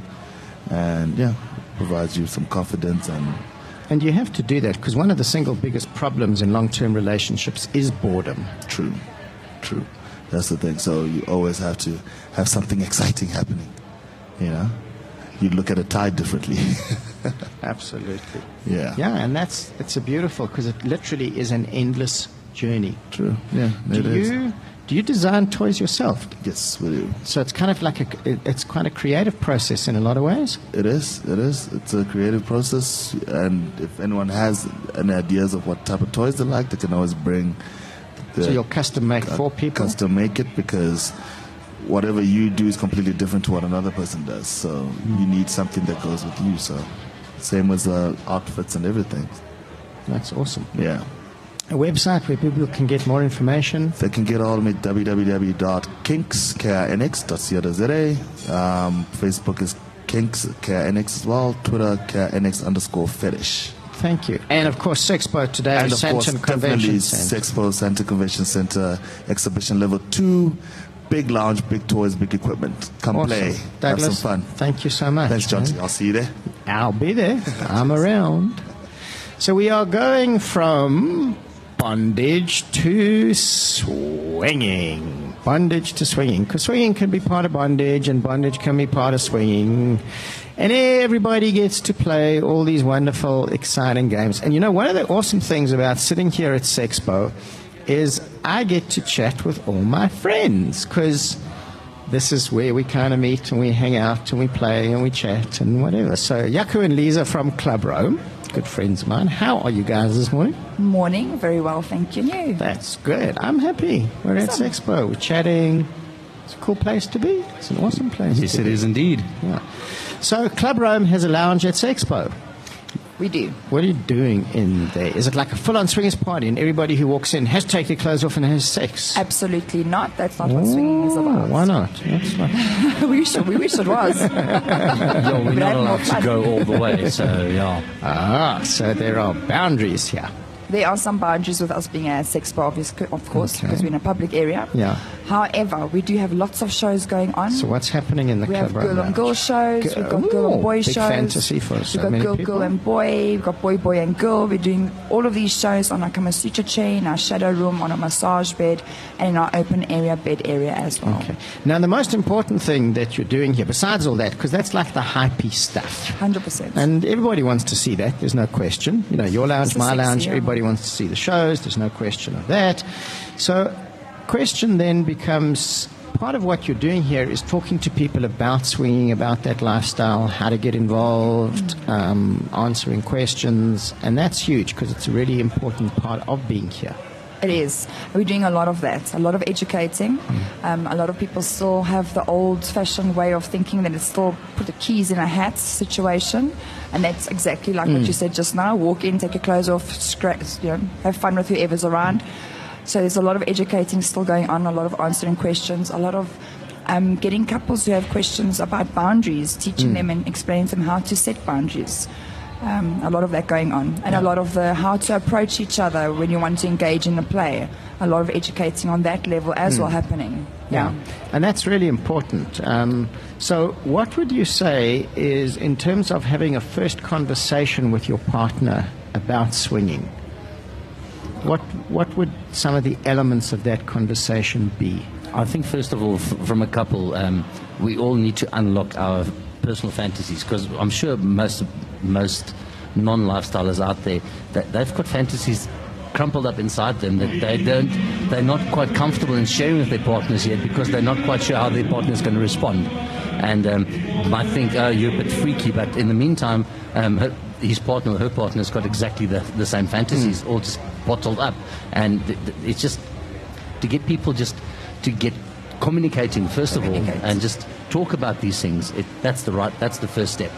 and yeah, provides you some confidence. And and you have to do that, because one of the single biggest problems in long-term relationships is boredom. True, true. That's the thing. So you always have to have something exciting happening, you know? You look at a tide differently. Absolutely. Yeah. Yeah, and that's it's a beautiful, because it literally is an endless journey. True. Yeah. Do it you is. do you design toys yourself? Yes, we do. So it's kind of like a it, it's quite a creative process in a lot of ways. It is. It is. It's a creative process, and if anyone has any ideas of what type of toys they like, they can always bring. The, so you'll custom make for people. Custom make it, because whatever you do is completely different to what another person does. So mm. you need something that goes with you. So same with uh, outfits and everything. That's awesome. Yeah. A website where people can get more information. They can get all of me w w w dot kinks dot co dot z a. Um, Facebook is kinks K I N X as well. Twitter K I N X underscore fetish. Thank you. And of course, Sexpo today, and of Sandton course, Convention definitely Center. Sexpo Sandton Convention Center, exhibition level two. Big lounge, big toys, big equipment. Come awesome. play. Douglas, have some fun. Thank you so much. Thanks, Jonty. I'll see you there. I'll be there. I'm around. So we are going from bondage to swinging. Bondage to swinging. Because swinging can be part of bondage, and bondage can be part of swinging. And everybody gets to play all these wonderful, exciting games. And you know, one of the awesome things about sitting here at Sexpo is I get to chat with all my friends, because this is where we kind of meet and we hang out and we play and we chat and whatever. So Yaku and Lisa from Club Rome, good friends of mine. How are you guys this morning? Morning, very well, thank you. you? That's good. I'm happy. We're awesome. At Sexpo. We're chatting. It's a cool place to be. It's an awesome place. Yes, to it be. is indeed. Yeah. So Club Rome has a lounge at Sexpo. We do. What are you doing in there? Is it like a full-on swingers party and everybody who walks in has to take their clothes off and has sex? Absolutely not. That's not what swinging is about. Why not? That's not. we, wish, we wish it was. Yeah, we're not allowed to go all the way, so yeah. Ah, so there are boundaries here. There are some boundaries with us being a sex bar, of course, Okay. because we're in a public area. Yeah. However, we do have lots of shows going on. So what's happening in the we club have right girl now? and girl shows, we've got girl Ooh, and boy big shows. fantasy for so We've got many girl, people. girl and boy, we've got boy, boy and girl. We're doing all of these shows on our Kama Sutra chair, in our shadow room, on a massage bed, and in our open area bed area as well. Okay. Now, the most important thing that you're doing here, besides all that, because that's like the hypey stuff. one hundred percent. And everybody wants to see that. There's no question. You know, your lounge, It's the my sexy, lounge, yeah. everybody wants to see the shows. There's no question of that. So, question then becomes, part of what you're doing here is talking to people about swinging, about that lifestyle, how to get involved, um, answering questions, and that's huge because it's a really important part of being here. It is. We're doing a lot of that, a lot of educating. Um, a lot of people still have the old-fashioned way of thinking that it's still put the keys in a hat situation, and that's exactly like what Mm. you said just now. Walk in, take your clothes off, scratch, you know, have fun with whoever's around. So there's a lot of educating still going on, a lot of answering questions, a lot of um, getting couples who have questions about boundaries, teaching Mm. them and explaining to them how to set boundaries. Um, a lot of that going on, and a lot of the how to approach each other when you want to engage in a play. A lot of educating on that level as Mm. well happening. Yeah, and that's really important. Um, so, what would you say is, in terms of having a first conversation with your partner about swinging, what what would some of the elements of that conversation be? I think, first of all, f- from a couple, um, we all need to unlock our personal fantasies, because I'm sure most most non-lifestylers out there, that they've got fantasies crumpled up inside them that they don't, they're not quite comfortable in sharing with their partners yet, because they're not quite sure how their partner is going to respond, and um, might think, oh, you're a bit freaky, but in the meantime, um, her, his partner or her partner has got exactly the, the same fantasies, Mm. all just bottled up, and th- th- it's just to get people just to get communicating first of all, and just talk about these things. It, that's the right. That's the first step.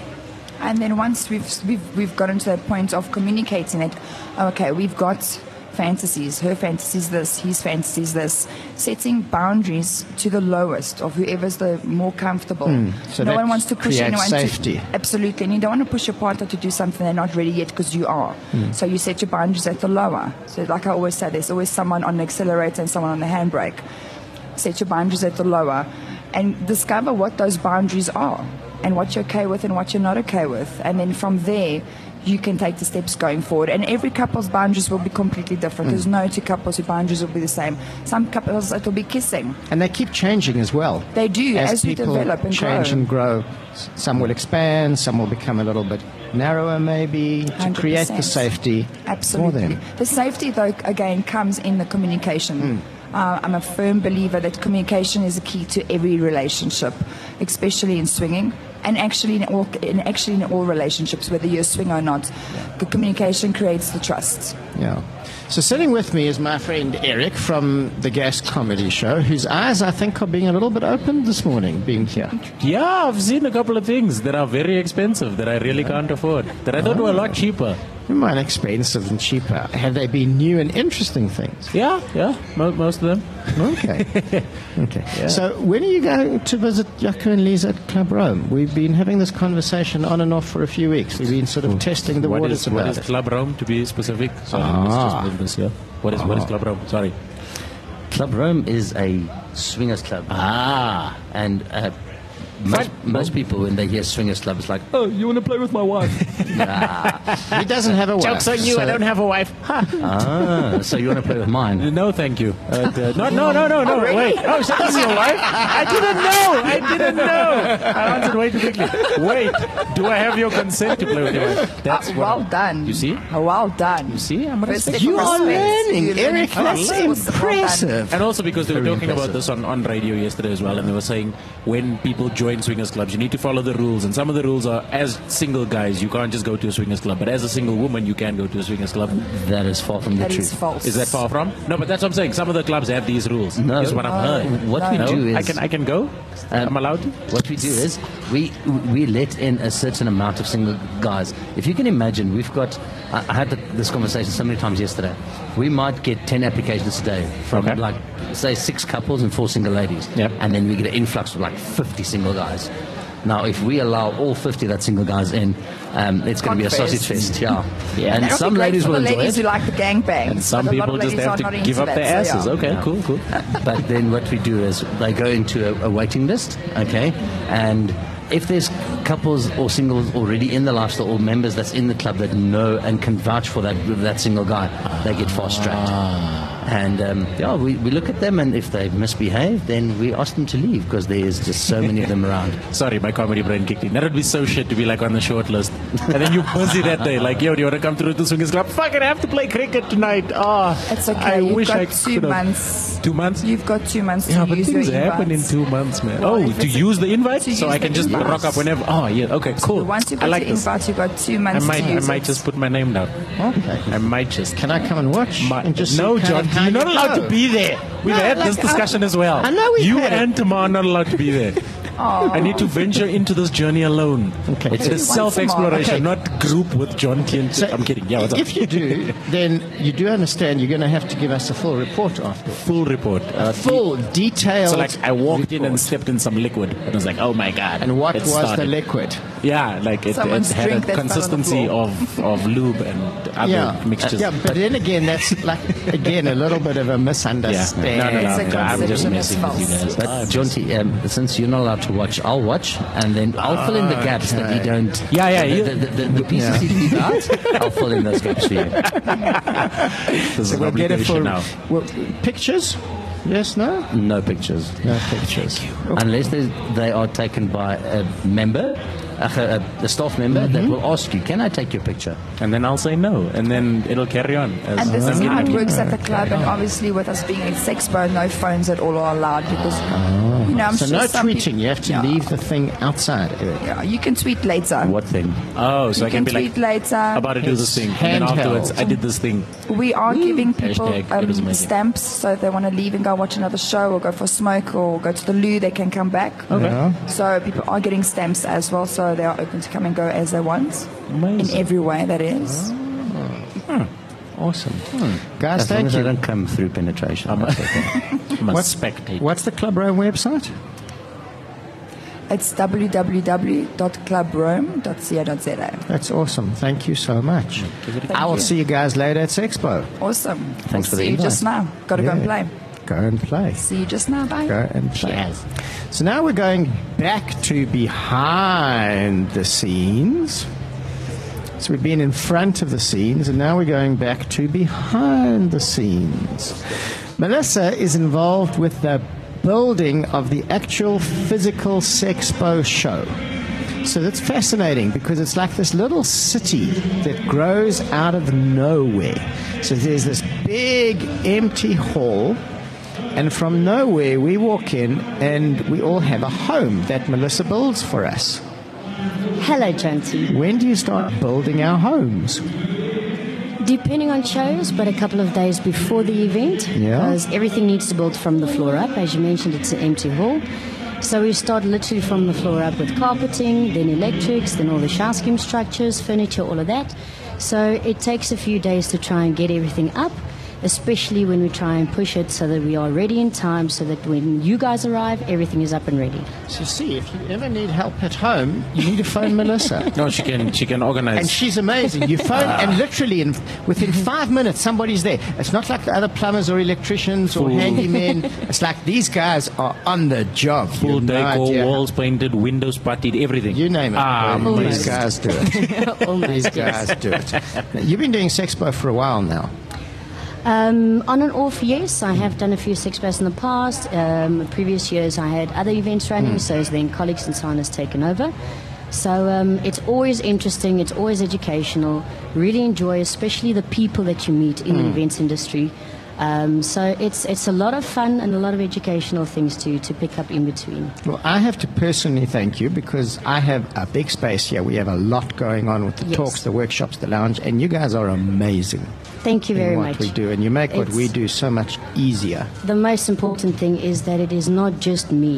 And then once we've we've we've gotten to that point of communicating it, okay, we've got fantasies. Her fantasies this, his fantasies this. Setting boundaries to the lowest of whoever's the more comfortable. Mm, so no that one wants to push creates anyone safety. to absolutely, and you don't want to push your partner to do something they're not ready yet because you are. Mm. So you set your boundaries at the lower. So like I always say, there's always someone on the accelerator and someone on the handbrake. Set your boundaries at the lower, and discover what those boundaries are, and what you're okay with and what you're not okay with, and then from there you can take the steps going forward. And every couple's boundaries will be completely different. Mm. There's no two couples whose boundaries will be the same. Some couples it will be kissing. And they keep changing as well. They do as, as we people develop and change grow. and grow. S- Some will expand, some will become a little bit narrower, maybe, to one hundred create the percent. safety Absolutely. for them. The safety, though, again, comes in the communication. Mm. Uh, I'm a firm believer that communication is a key to every relationship, especially in swinging, and actually in all, in actually in all relationships, whether you're a swinger or not. The communication creates the trust. Yeah. So sitting with me is my friend Eric from the Gas Comedy Show, whose eyes, I think, are being a little bit opened this morning, being here. Yeah, I've seen a couple of things that are very expensive that I really can't afford, that I thought were a lot cheaper. They might be expensive and cheaper. Have they been new and interesting things? Yeah, yeah, mo- most of them. Okay. Okay. Yeah. So when are you going to visit Jaco and Lisa at Club Rome? We've been having this conversation on and off for a few weeks. We've been sort of testing the What waters is, about what is it. Club Rome, to be specific? Sorry, Ah. let's just move this here. What is, what is Ah. Club Rome? Sorry. Club Rome is a swingers club. Ah. And uh, most, most people, when they hear swingers club, it's like, oh, you want to play with my wife? Nah. He doesn't have a wife. Joke's on you, so- I don't have a wife. Ah, so you want to play with mine? No, thank you. Uh, uh, no, no, no, no, no. Oh, really? Wait. Oh, so this is your wife? I didn't know. I didn't know. I answered way too quickly. Wait. Do I have your consent to play with your wife? That's Uh, what well I'm- done. You see? Uh, well done. You see? I'm First step You of are respect. learning, You're Eric. learning That's fast. Well done. impressive. And also because they were Very talking about impressive. this on, on radio yesterday as well, and they were saying when people join swingers clubs, you need to follow the rules. And some of the rules are, as single guys, you can't just go to a swingers club, but as a single woman, you can go to a swingers club. That is far from the That truth. is false. Is that far from? No, but that's what I'm saying. Some of the clubs have these rules. No. Is what I've heard. What we No? do is I can I can go. Um, I'm allowed to. What we do is we we let in a certain amount of single guys. If you can imagine, we've got. I, I had the, this conversation so many times yesterday. We might get ten applications a day from Okay. like say six couples and four single ladies, Yep. and then we get an influx of like fifty single guys. Now, if we allow all fifty of that single guys in, um, it's going to be a sausage fest. Yeah, Yeah. And That'll some be great ladies for will the enjoy ladies it. who like the gangbang. And some but a lot people of just ladies have are to not give into up that, their so asses. yeah. Okay, Yeah. cool, cool. But then what we do is they go into a, a waiting list, okay, and if there's couples or singles already in the lifestyle or members that's in the club that know and can vouch for that that single guy, they get fast tracked. And um, yeah, we, we look at them, and if they misbehave, then we ask them to leave because there's just so many of them around. Sorry, my comedy brain kicked in. That would be so shit to be like on the short list. And then you're busy that day. Like, yo, do you want to come through to the Swingers Club? Fucking have to play cricket tonight. Oh, It's okay. I You've wish got I two could have. months. Two months? You've got two months to Yeah, but use your things happen in invites. two months, man. Well, Oh, if to it's a- use the invite? to So use I can the just invites. rock up whenever. Oh, yeah, okay, cool. Once you I put like your this. invite, you've got two I months might, to I use might it. just put my name down. Okay. I might just. Can I come and watch? My, and just no, see kind John, of how you're not you allowed go? to be there. We've No, had like, this discussion I- as well. I know we've You had it. and Tamar are not allowed to be there. I need to venture into this journey alone. Okay. It's Once a a self-exploration, month. not group with John Clint. So I'm kidding. Yeah, what's up? If you do, then you do understand you're going to have to give us a full report after. Full report. Uh, Full, detailed. So like I walked in report. and stepped in some liquid and I was like, oh my god. And what it was started. the liquid? Yeah, like it, it Someone's had a drink that fell on the consistency floor. of, of lube and other Yeah, mixtures. yeah, but then again, that's like again a little bit of a misunderstanding. No, no, no. It's a I'm just conception, messing it's with you guys. But Jonty, um, since you're not allowed to watch, I'll watch, and then I'll fill in the gaps that you don't. Yeah, yeah, The, you- the, the, the, the pieces you leave out, I'll fill in those gaps for you. This is So an we'll get it obligation for now. well, pictures. Yes, no, No pictures. no pictures. Unless they, they are taken by a member, a, a, a staff member that will ask you, can I take your picture? And then I'll say no, and then it'll carry on. As And this is as how it you- works at the club, and obviously with us being a sexpo, no phones at all are allowed because, you know, I'm So sure no some tweeting. peop- You have to yeah. leave the thing outside. Eric. Yeah, you can tweet later. What thing? Oh, so You I can, can be like, tweet later. about to do this thing. And then handheld. afterwards, I did this thing. We are giving people Hashtag, it was um, amazing. stamps, so if they want to leave and go watch another show or go for a smoke or go to the loo, they can come back. Okay. Yeah. So people are getting stamps as well, so they are open to come and go as they want. Amazing. In every way, that is. Awesome, guys. As long Thank as I you. don't come through penetration. that's okay. I'm a What's- spectator. What's the Club Rome website? It's w w w dot club rome dot co dot z a. That's awesome. Thank you so much. I will you. see you guys later at Sexpo. Awesome. Thanks I'll for the see you invite. just now. Got to go and Yeah. play. Go and play. See you just now. Bye. Go and play. So now we're going back to behind the scenes. So we've been in front of the scenes, and now we're going back to behind the scenes. Melissa is involved with the building of the actual physical Sexpo show. So that's fascinating because it's like this little city that grows out of nowhere. So there's this big empty hall, and from nowhere we walk in and we all have a home that Melissa builds for us. Hello, Jonty. When do you start building our homes? Depending on shows, but a couple of days before the event, Yeah. because everything needs to build from the floor up. As you mentioned, it's an empty hall. So we start literally from the floor up with carpeting, then electrics, then all the shower scheme structures, furniture, all of that. So it takes a few days to try and get everything up, especially when we try and push it so that we are ready in time so that when you guys arrive, everything is up and ready. So see, if you ever need help at home, you need to phone Melissa. No, she can she can organize. And she's amazing. You phone, and literally in, within five minutes, somebody's there. It's not like the other plumbers or electricians or Full. handymen. It's like these guys are on the job. Full You've no decor, idea. walls painted, windows puttied, everything. You name it. Ah, Well, amazing. these guys do it. These guys do it. Now, you've been doing Sexpo for a while now. Um, on and off, yes. I have done a few Sexpos in the past. Um, previous years, I had other events running, Mm. so then colleagues and so on has taken over. So um, it's always interesting. It's always educational. Really enjoy, especially the people that you meet in the Mm. events industry. Um, so it's it's a lot of fun and a lot of educational things to to pick up in between. Well, I have to personally thank you because I have a big space here. We have a lot going on with the Yes. talks, the workshops, the lounge, and you guys are amazing. Thank you very in what much. we do, and you make what It's- we do so much easier. The most important thing is that it is not just me.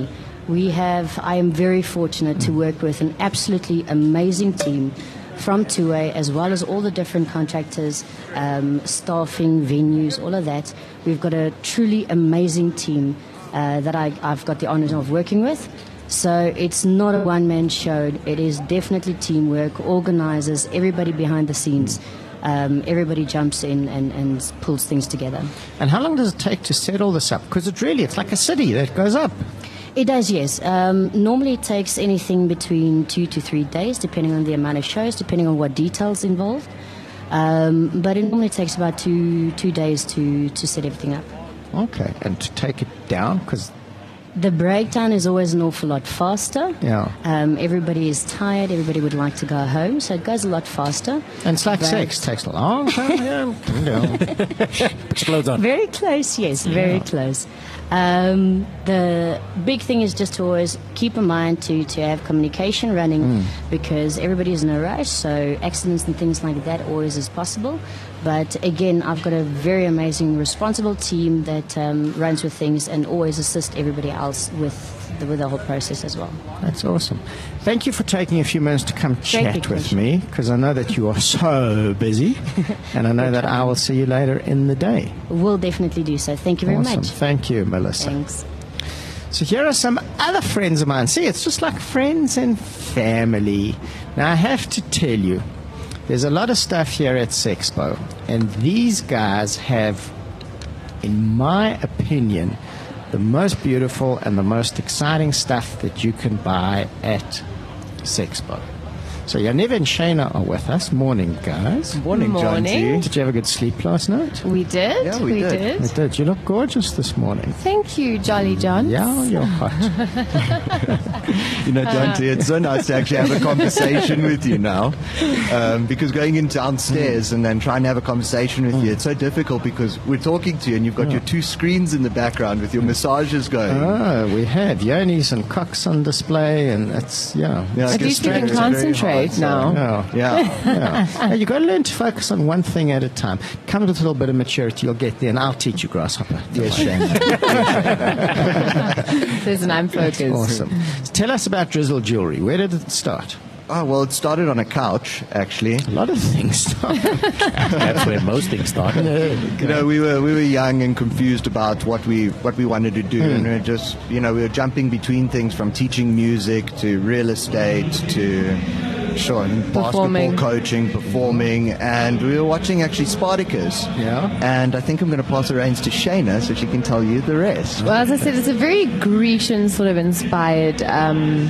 We have, I am very fortunate to work with an absolutely amazing team from Two-Way, as well as all the different contractors, um, staffing, venues, all of that. We've got a truly amazing team uh, that I, I've got the honor of working with. So it's not a one-man show. It is definitely teamwork, organizers, everybody behind the scenes. Um, everybody jumps in and, and pulls things together. And how long does it take to set all this up? Because it really, it's like a city that goes up. It does, yes. Um, normally it takes anything between two to three days, depending on the amount of shows, depending on what details involved. Um, but it normally takes about two two days to, to set everything up. Okay, and to take it down, because the breakdown is always an awful lot faster. Yeah. Um, everybody is tired. Everybody would like to go home, so it goes a lot faster. And it's like But- sex, takes a long time. Yeah. Explodes on. Very close, yes, very Yeah. close. Um, the big thing is just to always keep in mind to, to have communication running Mm. because everybody is in a rush, so accidents and things like that always is possible. But again, I've got a very amazing, responsible team that um, runs with things and always assist everybody else with the, with the whole process as well. That's awesome. Thank you for taking a few minutes to come Great chat big with pleasure. me, because I know that you are so busy, and I know that I will see you later in the day. We'll definitely do so. Thank you very Awesome. much. Thank you, Melissa. Thanks. So here are some other friends of mine. See, it's just like friends and family. Now, I have to tell you, there's a lot of stuff here at Sexpo, and these guys have, in my opinion, the most beautiful and the most exciting stuff that you can buy at Sexpo. So Yaniv and Shayna are with us. Morning, guys. Morning, Morning. John T. Did you have a good sleep last night? We did. Yeah, we, did. We did. You look gorgeous this morning. Thank you, Jolly John. Yeah, you're hot. You know, John T, it's so nice to actually have a conversation with you now. Um, because going in downstairs and then trying to have a conversation with you, it's so difficult because we're talking to you and you've got Yeah. your two screens in the background with your massages going. Oh, we have yonis and cocks on display, and it's, yeah. Yeah, I At guess least we can it's very concentrate hard, so- now. Yeah. Yeah. yeah. Now, you got to learn to focus on one thing at a time. Come with a little bit of maturity, you'll get there, and I'll teach you, Grasshopper. Yes, Shane. Says and I'm focused. Awesome. Tell us about Drizzle Jewelry. Where did it start? Oh, well, it started on a couch, actually. A lot of things start. That's where most things start. You know, we were we were young and confused about what we what we wanted to do, Hmm. and we were just, you know, we were jumping between things from teaching music to real estate to sure and Performing. basketball coaching, performing, and we were watching actually Spartacus. Yeah. And I think I'm going to pass the reins to Shayna so she can tell you the rest. Well, as I said, it's a very Grecian sort of inspired um,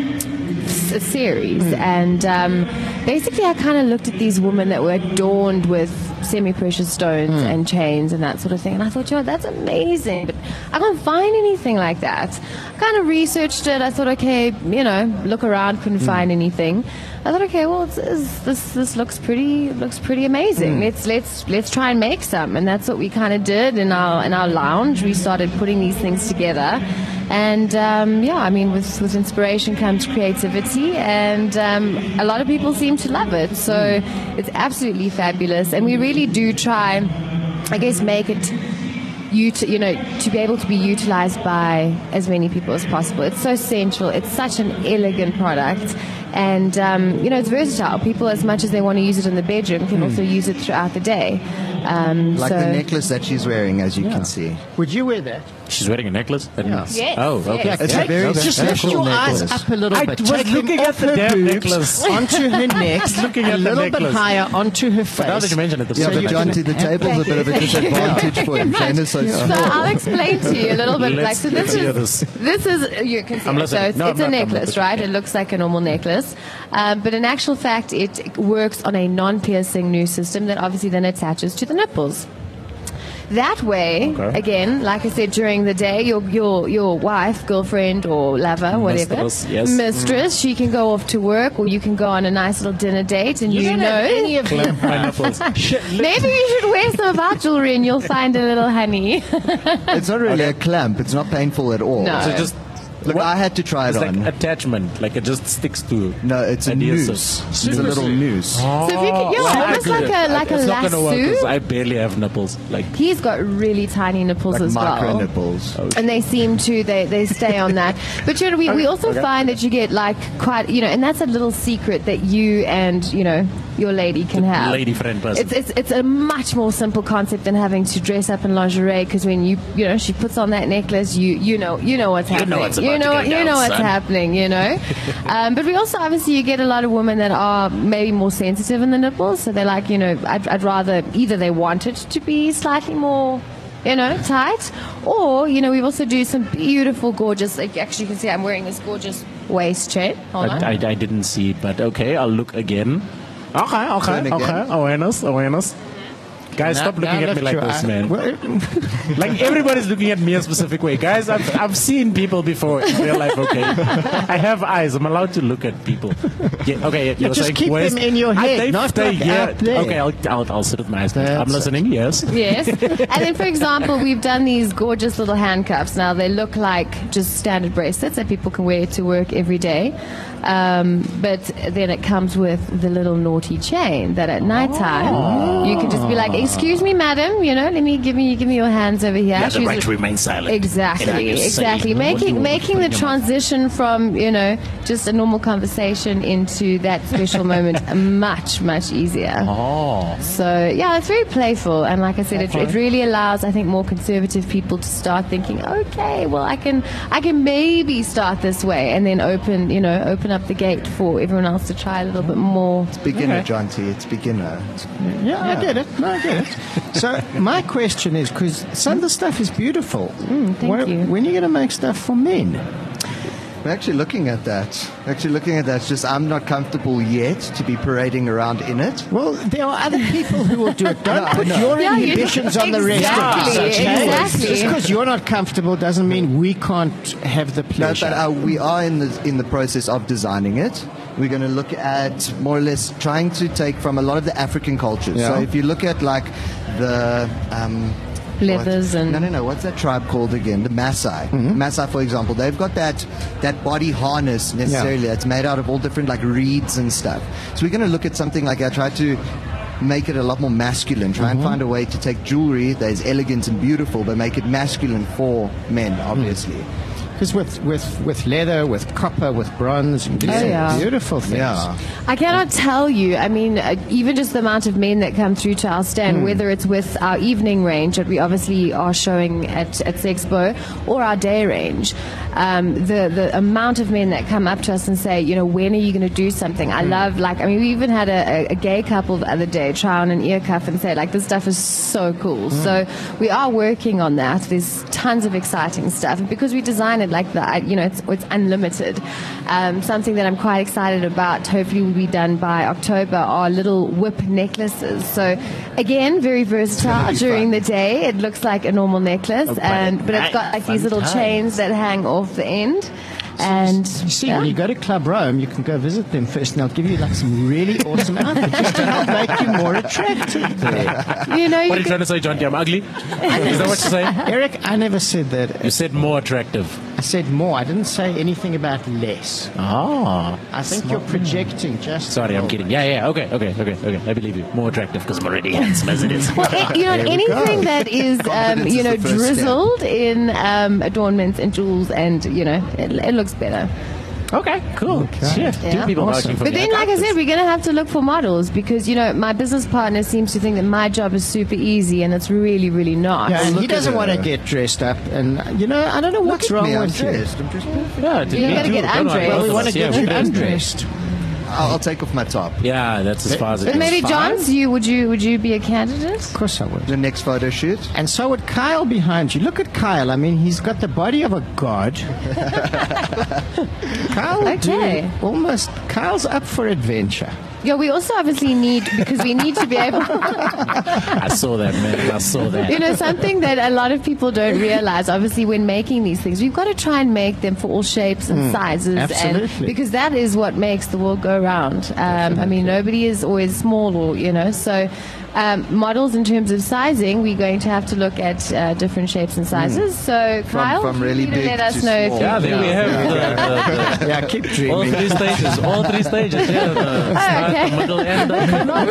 s- series, and um, basically, I kind of looked at these women that were adorned with semi-precious stones and chains and that sort of thing, and I thought, you know, that's amazing, but I can't find anything like that. I kind of researched it. I thought, okay, you know, look around, couldn't find anything. I thought, okay, well, it's, it's, this this looks pretty looks pretty amazing. Let's let's let's try and make some, and that's what we kind of did in our in our lounge. We started putting these things together, and um, yeah, I mean, with with inspiration comes creativity, and um, a lot of people seem to love it. So it's absolutely fabulous, and we really do try, I guess, make it. Ut- you know, to be able to be utilized by as many people as possible. It's so sensual. It's such an elegant product. And, um, you know, it's versatile. People, as much as they want to use it in the bedroom, can also use it throughout the day. Um, Like so the necklace that she's wearing, as you can see. Would you wear that? She's wearing a necklace? Yeah. Yes, Oh, okay. yes. It's a very Just lift special your necklace. eyes up a little I bit. was Take them looking off at the her damn boobs necklace. onto her neck, Looking a at the little bit necklace. higher onto her face. now that you mention it, the Yeah, So but you John can- T, the table's a bit of a disadvantage for him. Shayna's so So small. I'll explain to you a little bit. Let's- like, so this let's hear is this. this is you can see. I'm it. So listening. it's, No, it's I'm a not- I'm not necklace, listening. right? It looks like a normal necklace, um, but in actual fact, it works on a non-piercing new system that obviously then attaches to the nipples. That way, Okay. again, like I said, during the day, your your your wife, girlfriend, or lover, whatever, Mistress, yes. mistress, she can go off to work, or you can go on a nice little dinner date, and you, don't know. have any of them. My nipples. Maybe you should wear some of our jewelry and you'll find a little honey. It's not really a clamp. It's not painful at all. No. So just Look, I had to try it It's on. like attachment, like it just sticks to. No, it's a adhesive. noose. It's a little noose. So if you could, yeah, well, almost I like couldn't. a like a It's not gonna work 'cause lasso. I barely have nipples. Like He's got really tiny nipples Like as micro well. nipples. And they seem to, they, they stay on that. But, you know, we, we also Okay. find that you get, like, quite, you know, and that's a little secret that you and, you know, your lady can have. lady friend person. It's, it's, it's a much more simple concept than having to dress up in lingerie, because when you, you know, she puts on that necklace, you, you know, you know what's You know happening. what's you about know, to go what- you down, know what's son. happening, you know. um, but we also, obviously, you get a lot of women that are maybe more sensitive in the nipples, so they're like, you know, I'd, I'd rather, either they want it to be slightly more, you know, tight, or, you know, we also do some beautiful, gorgeous, like, actually you can see I'm wearing this gorgeous waist chain. Hold on. I, I, I didn't see it, but okay, I'll look again. Okay, okay, Turn again. okay. Awareness, awareness. Guys, Now- stop looking now at me lift like your this, eye- man. Well, Like everybody's looking at me a specific way. Guys, I've, I've seen people before in real life, okay? I have eyes. I'm allowed to look at people. Yeah, okay, you Yeah, were just saying keep waist. them in your Ah, head, they not stay like here. out there. Okay, I'll, I'll, I'll sit with my eyes closed. I'm That's it. listening, yes. Yes. And then, for example, we've done these gorgeous little handcuffs. Now, they look like just standard bracelets that people can wear to work every day. Um, but then it comes with the little naughty chain that at nighttime Oh. you can just be like, excuse me, madam, you know, let me give me give me your hands over here. You have the She's right a- to remain silent. Exactly, And I can say exactly. what you Making want making to the put in your mouth. transition from, you know, just a normal conversation into that special moment much, much easier. Oh. So yeah, it's very playful, and like I said, it, it really allows, I think, more conservative people to start thinking, okay, well, I can, I can maybe start this way, and then open, you know, open up the gate for everyone else to try a little bit more. It's beginner, Okay. John T. It's beginner. yeah, I get it. No, I get it. So my question is, because some of the stuff is beautiful. Mm, thank Where- you. When are you going to make stuff for men? We're actually looking at that. We're actually looking at that. It's just I'm not comfortable yet to be parading around in it. Well, there are other people who will do it. Don't No, I put know. your Yeah, you- inhibitions on the rest of us. Exactly, okay? exactly. Just because you're not comfortable doesn't mean we can't have the No, pleasure. but uh, we are in the in the process of designing it. We're going to look at more or less trying to take from a lot of the African cultures. Yeah. So if you look at like the um, Leathers what- and- no, no, no. What's that tribe called again? The Maasai. Maasai, for example, they've got that that body harness necessarily. That's made out of all different like reeds and stuff. So we're going to look at something like that. Try to make it a lot more masculine. Try and find a way to take jewelry that is elegant and beautiful, but make it masculine for men, obviously. Because with, with, with leather, with copper, with bronze, you can Oh, do yeah. beautiful things. Yeah. I cannot tell you. I mean, uh, even just the amount of men that come through to our stand, Hmm. whether it's with our evening range that we obviously are showing at, at Sexpo, or our day range, um, the, the amount of men that come up to us and say, you know, when are you going to do something? I love, like, I mean, we even had a, a, a gay couple the other day try on an ear cuff and say, like, this stuff is so cool. So we are working on that. There's tons of exciting stuff. And because we design it like that, you know, it's, it's unlimited. Um, something that I'm quite excited about, hopefully will be done by October, are little whip necklaces. So again, very versatile during the day. It looks like a normal necklace, Oh, but and at but it's got night, like these fun little times. chains that hang off the end. And You see, yeah. when you go to Club Rome, you can go visit them first, and they'll give you like some really awesome outfits just to help make you more attractive there. you know, What you are you trying to say, John? I'm ugly? Is that what you're saying? Eric, I never said that. You said more attractive. I said more. I didn't say anything about less. Oh. I think you're projecting just. Sorry, I'm kidding. Yeah, yeah, okay, okay, okay, okay. I believe you. More attractive because I'm already handsome as it is. Well, it, you know, There we anything go. that is, um, Confidence you is know, the first step. drizzled in um, adornments and jewels, and you know, it, it looks better. Okay, cool. Yeah, two Yeah. people Awesome. vouching for But me. then, like I said, we're going to have to look for models, because, you know, my business partner seems to think that my job is super easy, and it's really, really not. Yeah, and he look at doesn't want to her. get dressed up, and you know, I don't know what's Look at wrong me, I'm with you. dressed. I'm just perfect. Yeah, did You me gotta too. get Don't worry, undressed. both Well, we of want to us. Yeah, get we you both undressed. I'll, I'll take off my top. Yeah, that's as far as it But goes. maybe fine. John's, you would you would you be a candidate? Of course I would. The next photo shoot. And so would Kyle behind you. Look at Kyle. I mean, he's got the body of a god. Kyle would Okay. do almost. Kyle's up for adventure. Yeah, we also obviously need, because we need to be able, I saw that, man. I saw that. you know, something that a lot of people don't realize, obviously, when making these things, we've got to try and make them for all shapes and Mm, sizes. absolutely. And because that is what makes the world go round. Um, I mean, nobody is always small, or, you know, so Um, models in terms of sizing, we're going to have to look at uh, different shapes and sizes. Mm. So, from, Kyle, from really you need to big let us to know small. if you Yeah, there we have Yeah. the, the, the, Yeah, keep dreaming. all three stages. All three stages. Yeah, the start, okay. the middle, and the no,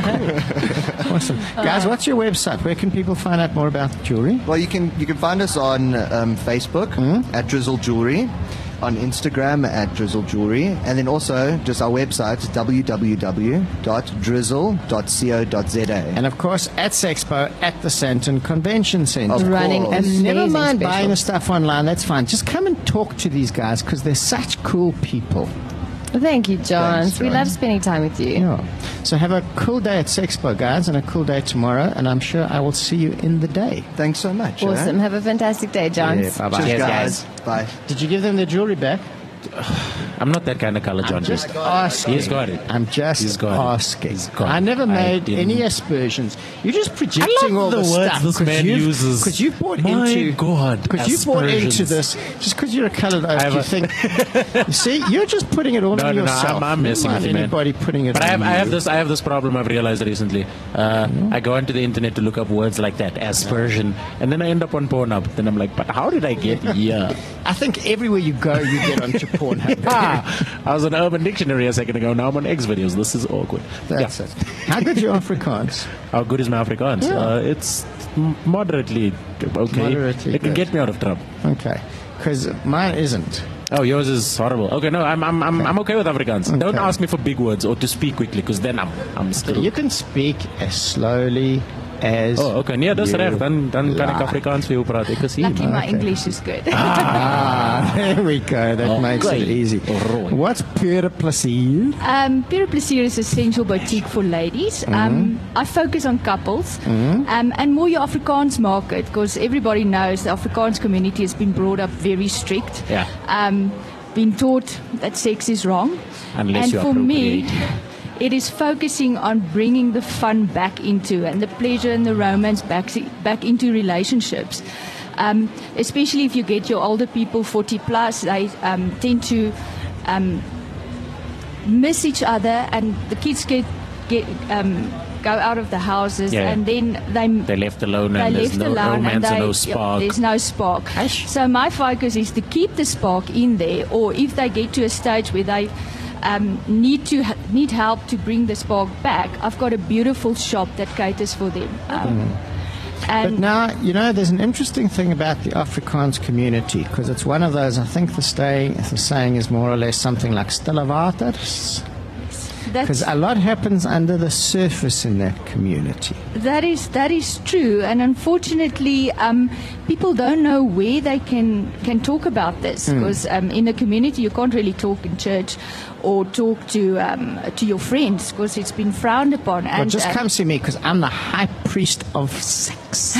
cool. Awesome. Guys, what's your website? Where can people find out more about jewelry? Well, you can you can find us on um, Facebook Mm-hmm. at Drizzle Jewelry, on Instagram at Drizzle Jewelry, and then also just our website w w w dot drizzle dot co dot z a. And of course, at Sexpo at the Santon Convention Centre. Of Running course. And never amazing mind specials. buying the stuff online, that's fine. Just come and talk to these guys because they're such cool people. Thank you, John. Thanks, We John. love spending time with you. Yeah. So have a cool day at Sexpo, guys, and a cool day tomorrow, and I'm sure I will see you in the day. Thanks so much. Awesome. Have a fantastic day, John. Yeah, bye-bye. Cheers, Cheers, guys. guys. Bye. Did you give them their jewelry back? I'm not that kind of color, John. I'm just asking. He's got it. I'm just He's got it. asking. He's got I it. never I made didn't- any aspersions. You're just projecting I love all the this words stuff this 'cause man you've- uses. Because you've bought My into God, because you've bought into aspersions. this just because you're a coloured oak. have You a- think you see, you're just putting it all No, on no, no. yourself. I'm, I'm messing You with don't you, want man. anybody putting it But I on have, I have you. this, I have this problem I've realized recently. Uh, I go onto the internet to look up words like that, aspersion, and then I end up on Pornhub. Then I'm like, but how did I get here? I think everywhere you go, you get onto Pornhub. Ah, I was on Urban Dictionary a second ago. Now I'm on X videos. This is awkward. That's Yeah. it. How good your Afrikaans? How good is my Afrikaans? Yeah. Uh, it's m- moderately okay. Moderately it can good. get me out of trouble. Okay, because mine isn't. Oh, yours is horrible. Okay, no, I'm I'm I'm, I'm okay with Afrikaans. Don't Okay. ask me for big words or to speak quickly, because then I'm I'm still. You can speak as slowly as. Oh, okay. Nee, dis you reg. Dan dan kan ek like. Afrikaans vir jou praat. Ek is hier. Lucky my Okay. English is good. Ah, there we go. That Okay. makes it easy. Alright. What's pure plaisir? Um, Pure Plaisir is a sensual boutique for ladies. Um, I focus on couples um, and more your Afrikaans market because everybody knows the Afrikaans community has been brought up very strict. Yeah. Um, been taught that sex is wrong. Unless and you for me, appropriate. it is focusing on bringing the fun back into and the pleasure and the romance back, back into relationships. Um, especially if you get your older people, forty plus, they um, tend to um, miss each other, and the kids get get um, go out of the houses, Yeah. and then they They're left alone they and there's left no alone romance and, they, and no yeah, spark. there's no spark. So my focus is to keep the spark in there, or if they get to a stage where they um, need to ha- need help to bring the spark back, I've got a beautiful shop that caters for them. Um, But now, you know, there's an interesting thing about the Afrikaans community because it's one of those, I think the, stay, the saying is more or less something like stille waters. Because a lot happens under the surface in that community. That is that is true, and unfortunately, um, people don't know where they can can talk about this Mm. because um, in a community you can't really talk in church or talk to um, to your friends because it's been frowned upon. Well, And just uh, come see me because I'm the high priest of sex.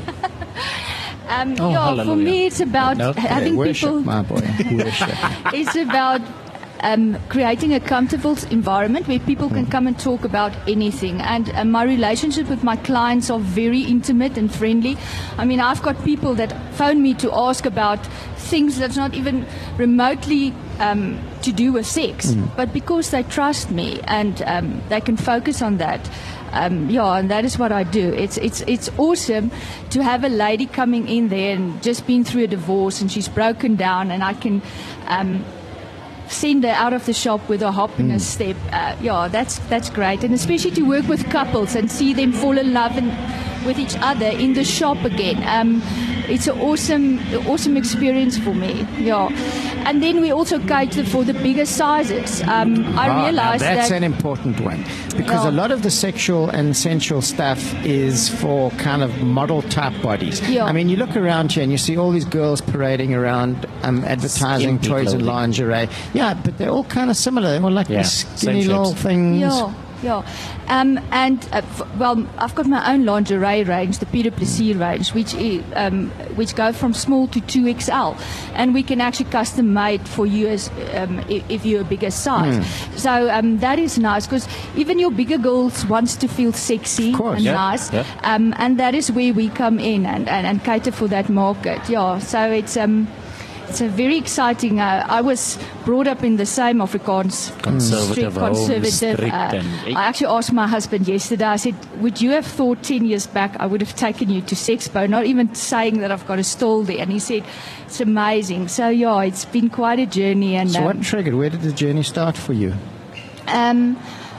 um, Oh, yeah, for hallelujah. me it's about No? having Yeah, worship, people. my boy, worship. It's about um, creating a comfortable environment where people can come and talk about anything. And uh, my relationship with my clients are very intimate and friendly. I mean, I've got people that phone me to ask about things that's not even remotely um, to do with sex, Mm. but because they trust me and um, they can focus on that. Um, yeah, and that is what I do. It's it's it's awesome to have a lady coming in there and just been through a divorce and she's broken down, and I can um, send her out of the shop with a hop and a step. Uh, yeah, that's that's great, and especially to work with couples and see them fall in love and with each other in the shop again. Um, it's an awesome, awesome experience for me. Yeah, and then we also cater for the bigger sizes. Um, I Ah, now realized that's that an important one because Yeah. a lot of the sexual and sensual stuff is for kind of model type bodies. Yeah. I mean, you look around here and you see all these girls parading around um, advertising Skimpy toys and clothing. lingerie. Yeah, but they're all kind of similar. They're all like Yeah, these skinny same little shapes. things. Yeah, yeah. Um, and uh, f- well, I've got my own lingerie range, the Pure Plaisir range, which i- um, which go from small to two X L, and we can actually custom made for you as um, if, if you're a bigger size. Mm. So um, that is nice because even your bigger girls wants to feel sexy and Yeah, nice, yeah. um, and that is where we come in and, and, and cater for that market. Yeah, so it's um. it's a very exciting. Uh, I was brought up in the same Afrikaans Conservative strict home, conservative. strict uh, and- I actually asked my husband yesterday. I said, "Would you have thought ten years back I would have taken you to Sexpo?" Not even saying that I've got a stall there. And he said, "It's amazing." So yeah, it's been quite a journey. And So um, what triggered? Where did the journey start for you? Um,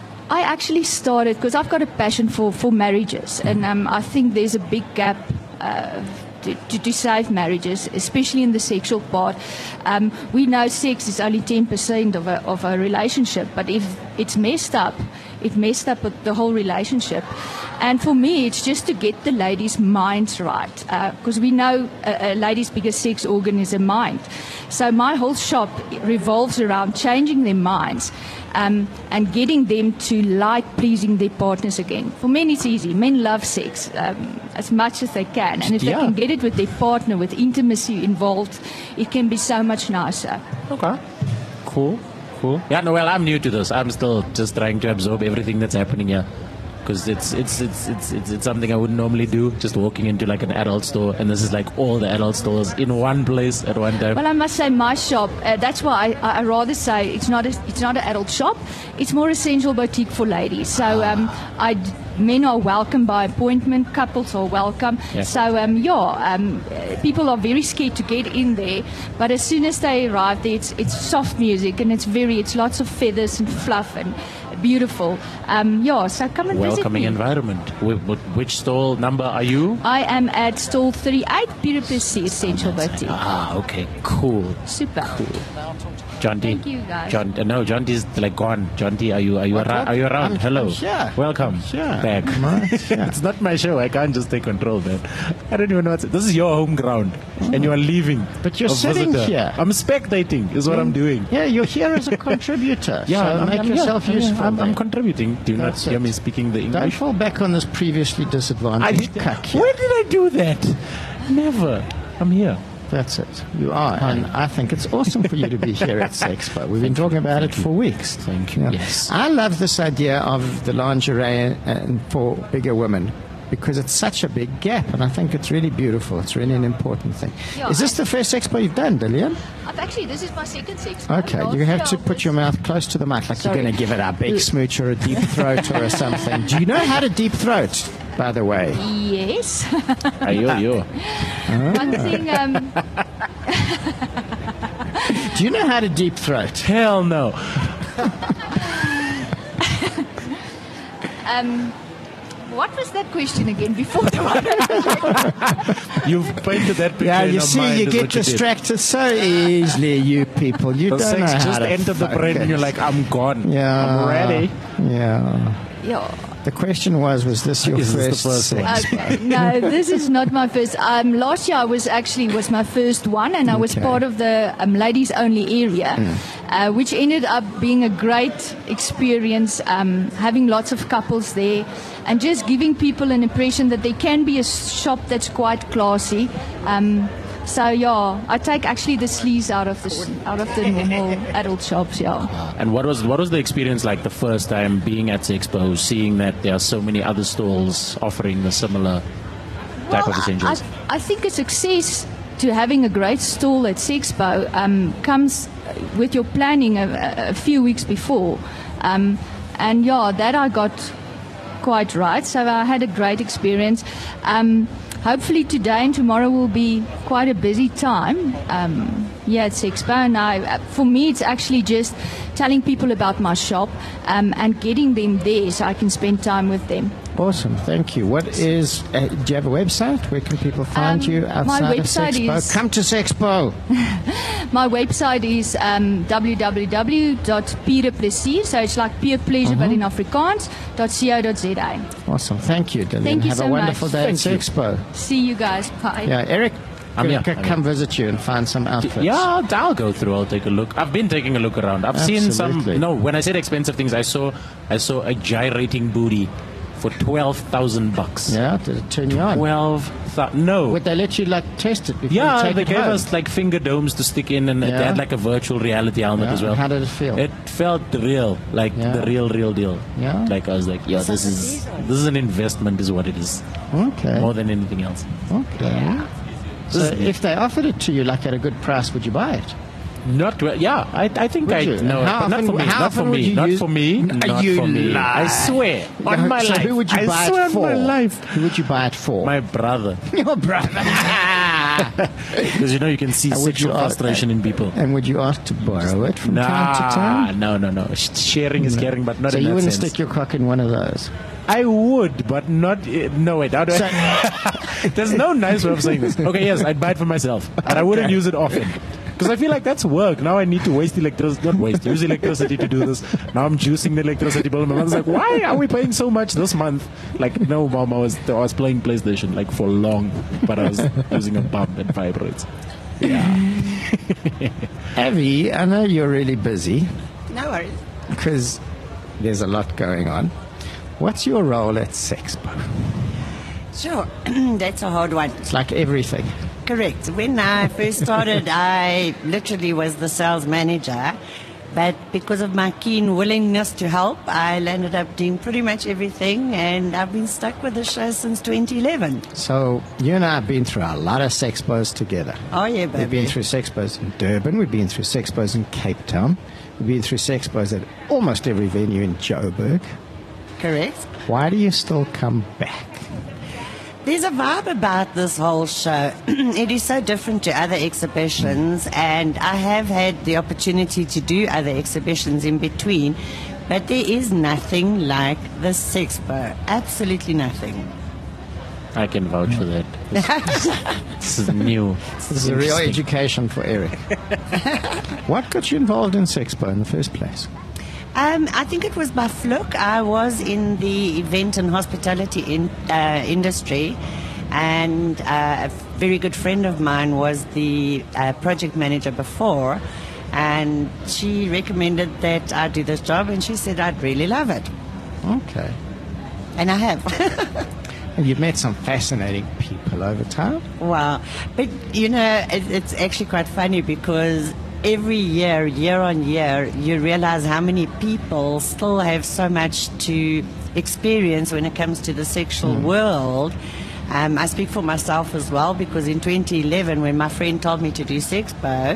I actually started because I've got a passion for, for marriages, and um, I think there's a big gap uh, to, to, to save marriages, especially in the sexual part. Um, we know sex is only ten percent of a, of a relationship, but if it's messed up, it messed up the whole relationship. And for me, it's just to get the ladies' minds right, because uh, we know a, a lady's biggest sex organ is a mind. So my whole shop revolves around changing their minds um, and getting them to like pleasing their partners again. For men, it's easy. Men love sex um, as much as they can. And if Yeah. they can get it with their partner, with intimacy involved, it can be so much nicer. Okay. Cool. Cool. Yeah, no, well, I'm new to this. I'm still just trying to absorb everything that's happening here. Because it's it's, it's it's it's it's something I wouldn't normally do, just walking into like an adult store, and this is like all the adult stores in one place at one time. Well, I must say, my shop. Uh, that's why I, I rather say it's not a, it's not an adult shop. It's more essential boutique for ladies. So um, I men are welcome by appointment. Couples are welcome. Yeah. So um, yeah, um, uh, people are very scared to get in there, but as soon as they arrive there, it's it's soft music and it's very it's lots of feathers and fluff and beautiful. Um, yeah, so come and Welcoming visit me. environment. Wh- which stall number are you? I am at stall thirty-eight, Pirapesi Essential Boutique. Ah, okay, cool. Super. Cool. John D. Thank you, guys. John, uh, no, John D is like gone. John D, are you are you What, around? what? Are you around? I'm- Hello. I'm here. Welcome. Yeah. Back. It's not my show. I can't just take control, man. I don't even know what's. This is your home ground, and you are leaving. But you're a sitting visitor. here. I'm spectating. Is what I'm doing. Yeah, you're here as a contributor. Yeah, so I'm, make I'm, yourself yeah, useful. I'm, I'm then. contributing. Do you That's not hear it. me speaking the Don't English? fall back on this previously I disadvantaged did, cuck. when did I do that? Never. I'm here. That's it. You are. And I think it's awesome for you to be here at Sexpo. We've been talking about it for weeks. Thank you. Yes. I love this idea of the lingerie and for bigger women because it's such a big gap, and I think it's really beautiful. It's really an important thing. Yeah, Is this the first Expo you've done, Dillian? I've actually, this is my second sex. Okay, you have to put your mouth close to the mic, like Sorry. you're going to give it a big smooch or a deep throat or something. Do you know how to deep throat, by the way? Yes. Ayo, yo. One thing, um, Do you know how to deep throat? Hell no. um, what was that question again before the one? You've painted that picture Yeah, in you your see, mind you is get what you did. distracted so easily, you people. You The don't sex know how just to entered the brain and you're focus. like, I'm gone. Yeah. I'm ready. Yeah. Yeah. The question was, was this your Is first, this the first one? sex? Okay. No, this is not my first. Um, last year I was actually was my first one, and I was Okay. part of the um, ladies only area, uh, which ended up being a great experience. Um, having lots of couples there, and just giving people an impression that there can be a shop that's quite classy. Um, so yeah, I take actually the sleaze out of the s- out of the normal adult shops. Yeah. And what was what was the experience like the first time being at Sexpo, seeing that there are so many other stalls offering the similar type of I, essentials? I think a success to having a great stall at Sexpo um, comes with your planning a, a few weeks before. Um, and yeah, that I got quite right. So I had a great experience. Um, hopefully today and tomorrow will be quite a busy time. Um, yeah, at Sexpo. And I, for me, it's actually just telling people about my shop um, and getting them there so I can spend time with them. Awesome, thank you. What is, uh, do you have a website? Where can people find Um, you my outside of website Sexpo? is- Come to Sexpo. My website is um, w w w dot pure plezier, so it's like pure pleasure but in Afrikaans, dot co dot za. Awesome, thank you, Dillian. Thank you have so a wonderful much. day at Thank you. Sexpo. See you guys. Bye. Yeah, Eric, I'm gonna here, c- I'm come here. visit you and find some outfits. Yeah, I'll, I'll go through. I'll take a look. I've been taking a look around. I've seen Absolutely. some. No, when I said expensive things, I saw I saw a gyrating booty for twelve thousand bucks. Yeah, did it turn you on? Twelve thousand. No. Would they let you like test it before you Yeah, take they it gave home? us like finger domes to stick in, and it Yeah. had like a virtual reality helmet Yeah, as well. how did it feel? It felt real, like Yeah. the real, real deal. Yeah? Like I was like, yeah, this is this is an investment, is what it is, Okay. more than anything else. Okay. So if they offered it to you like at a good price, would you buy it? Not well, yeah. I I think Would I you? no, How but not often- for me. how Not for often would me. you Not use- for me. N- Not you for me. lie. I swear on my so life. who would you I buy swear it for? on my life. Who would you buy it for? My brother. Your brother. Because you know you can see And would sexual you ask- frustration in people. And would you ask to borrow it from Nah, time to time? no, no, no. Sh- Sharing is caring, but not so in you that wouldn't sense. stick your cock in one of those? I would, but not. Uh, no, wait. How do I, there's no nice way of saying this. Okay, yes, I'd buy it for myself, but I wouldn't Okay. use it often. Because I feel like that's work. Now I need to waste electricity, not waste, use electricity to do this. Now I'm juicing the electricity bill. My mother's like, why are we paying so much this month? Like, no, mom, I was, I was playing PlayStation like for long, but I was using a pump and vibrates. Yeah. Avi, I know you're really busy No worries. because there's a lot going on. What's your role at Sexpo? Sure, that's a hard one. It's like everything. Correct. When I first started, I literally was the sales manager. But because of my keen willingness to help, I landed up doing pretty much everything, and I've been stuck with the show since twenty eleven. So you and I have been through a lot of Sexpos together. Oh, yeah, We've baby. been through Sexpos in Durban. We've been through Sexpos in Cape Town. We've been through Sexpos at almost every venue in Joburg. Correct. Why do you still come back? There's a vibe about this whole show. It is so different to other exhibitions, and I have had the opportunity to do other exhibitions in between, but there is nothing like the Sexpo. Absolutely nothing. I can vouch for that. This is new. This is a real education for Eric. What got you involved in Sexpo in the first place? Um, I think it was by fluke. I was in the event and hospitality in, uh, industry, and uh, a very good friend of mine was the uh, project manager before, and she recommended that I do this job, and she said I'd really love it. Okay. And I have. And you've met some fascinating people over time. Wow. But, you know, it, it's actually quite funny because every year, year on year, you realize how many people still have so much to experience when it comes to the sexual Mm. world. Um, I speak for myself as well because in twenty eleven, when my friend told me to do Sexpo,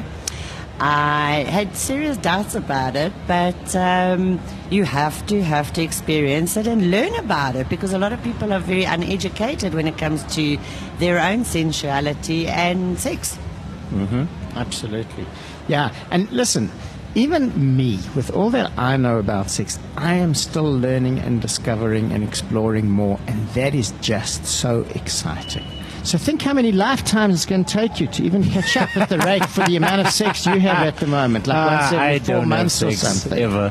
I had serious doubts about it, but um, you have to have to experience it and learn about it because a lot of people are very uneducated when it comes to their own sensuality and sex. Mm-hmm. Absolutely. Yeah, and listen, even me, with all that I know about sex, I am still learning and discovering and exploring more, and that is just so exciting. So think how many lifetimes it's going to take you to even catch up at the rate for the amount of sex you have at the moment, like once Ah, every I four don't months have or sex something. ever.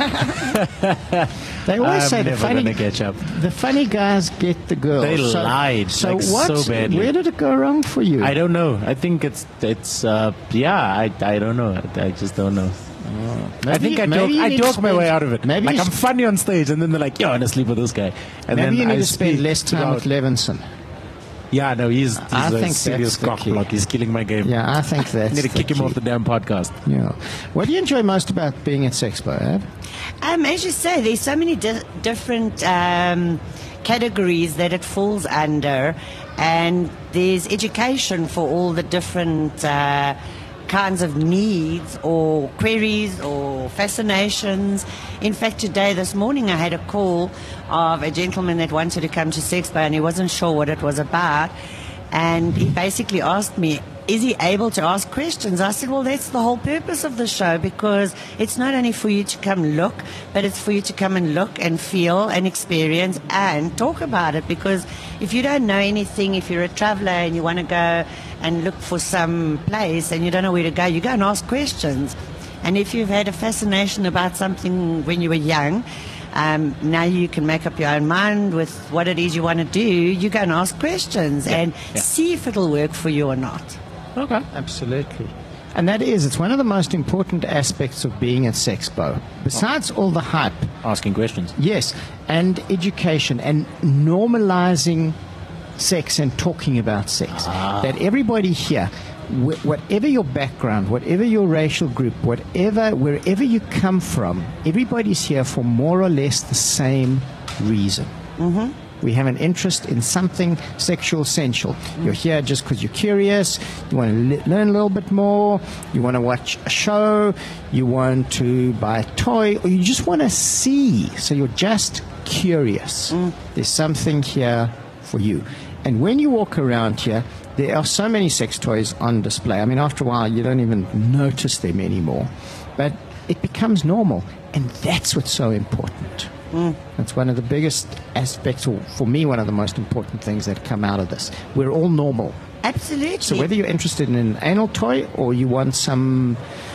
They always I'm say the never funny, gonna catch up. the funny guys get the girls. They so, lied, So like, what? so badly. Where did it go wrong for you? I don't know. I think it's it's uh, yeah. I I don't know. I, I just don't know. I Maybe- think I maybe talk, you I need to talk my spend- way out of it. maybe like you I'm s- funny on stage, and then they're like, "Yo, I want to sleep with this guy." And Maybe then you need I to spend speak less time about- with Levinson. Yeah, no, he's, he's I a think serious that's the key. cockblock. He's killing my game. Yeah, I think that's need to the kick him key. off the damn podcast. Yeah. What do you enjoy most about being at Sexpo, Ab? Um, as you say, there's so many di- different um, categories that it falls under, and there's education for all the different uh, kinds of needs or queries or fascinations. In fact, today, this morning, I had a call of a gentleman that wanted to come to Sexpo, and he wasn't sure what it was about, and he basically asked me, is he able to ask questions? I said, well, that's the whole purpose of the show, because it's not only for you to come look, but it's for you to come and look and feel and experience and talk about it. Because if you don't know anything, if you're a traveler and you want to go and look for some place and you don't know where to go, you go and ask questions. And if you've had a fascination about something when you were young, Um, now you can make up your own mind with what it is you want to do. You go and ask questions Yeah, and yeah. see if it'll work for you or not. Okay. Absolutely. And that is, it's one of the most important aspects of being at Sexpo. Besides all the hype. Asking questions. Yes. And education and normalizing sex and talking about sex. Ah. That everybody here, wh- whatever your background, whatever your racial group, whatever, wherever you come from, everybody's here for more or less the same reason. Mm-hmm. We have an interest in something sexual sensual. You're here just because you're curious. You want to le- learn a little bit more. You want to watch a show. You want to buy a toy, or you just want to see. So you're just curious. Mm. There's something here for you. And when you walk around here, there are so many sex toys on display. I mean, after a while, you don't even notice them anymore. But it becomes normal, and that's what's so important. Mm. That's one of the biggest aspects, or for me, one of the most important things that come out of this. We're all normal. Absolutely. So whether you're interested in an anal toy or you want some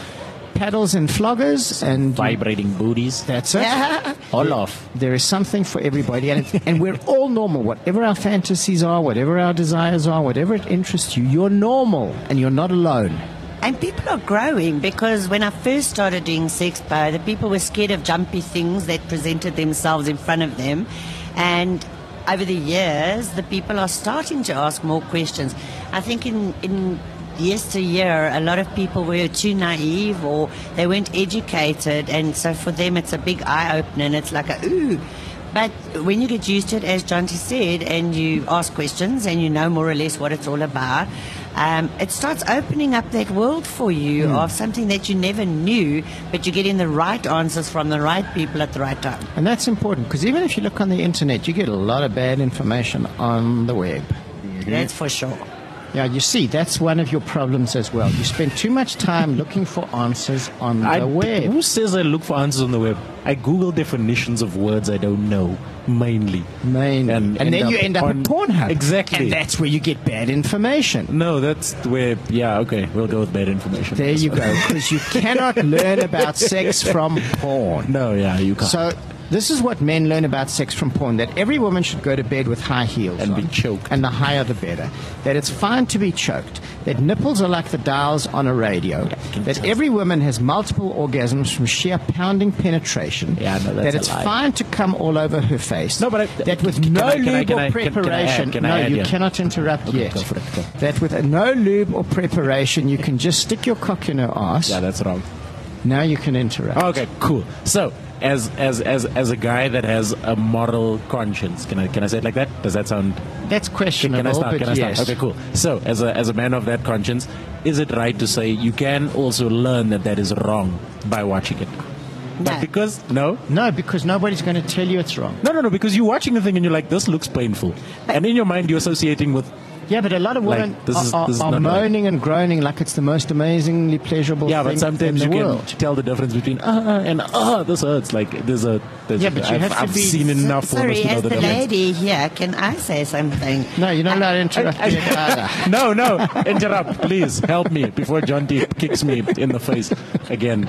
paddles and floggers and vibrating booties, that's it. Yeah. All off. There is something for everybody, and it, and we're all normal. Whatever our fantasies are, whatever our desires are, whatever it interests you, you're normal, and you're not alone. And people are growing, because when I first started doing Sexpo, the people were scared of jumpy things that presented themselves in front of them. And over the years, the people are starting to ask more questions. I think in, in yesteryear, a lot of people were too naive, or they weren't educated. And so for them, it's a big eye-opener, and it's like a, ooh. But when you get used to it, as Jonty said, and you ask questions and you know more or less what it's all about, um, it starts opening up that world for you mm. of something that you never knew, but you're getting the right answers from the right people at the right time. And that's important, because even if you look on the internet, you get a lot of bad information on the web. Mm-hmm. That's for sure. Yeah, you see, that's one of your problems as well. You spend too much time looking for answers on the I, web. Who says I look for answers on the web? I Google definitions of words I don't know, mainly. Mainly. And, and then you end up on, at Pornhub. Exactly. And that's where you get bad information. No, that's where, yeah, okay, we'll go with bad information. There you go, because you cannot learn about sex from porn. No, yeah, you can't. So this is what men learn about sex from porn, that every woman should go to bed with high heels and on, be choked. And the higher the better. That it's fine to be choked. That nipples are like the dials on a radio. Yeah, that every woman has multiple orgasms from sheer pounding penetration. Yeah, no, that's that it's a lie. fine to come all over her face. No, but I, that with can no I, can lube I, can or I, preparation. Can, can I add, can I no, add, you yeah. cannot interrupt okay, yet. Go for it, go. That with a no lube or preparation, you can just stick your cock in her ass. Yeah, that's wrong. Now you can interrupt. Okay, cool. So, as as as as a guy that has a moral conscience, can I can I say it like that? Does that sound? That's questionable. Can I start? But Can I start? yes. Okay, cool. So, as a as a man of that conscience, is it right to say you can also learn that that is wrong by watching it? No. But because no, no, because nobody's going to tell you it's wrong. No, no, no. Because you're watching the thing and you're like, this looks painful, but and in your mind you're associating with. Yeah, but a lot of women like, this are, is, are, this is are moaning right. and groaning like it's the most amazingly pleasurable yeah, thing but sometimes in the you world. can tell the difference between ah and ah, this hurts. Like there's a there's yeah, but you I've, have to I've be seen enough. Sorry, to know as the, the difference. lady here, can I say something? No, you're not allowed to interrupt I, I, me either. No, no, interrupt, please help me before John T kicks me in the face again.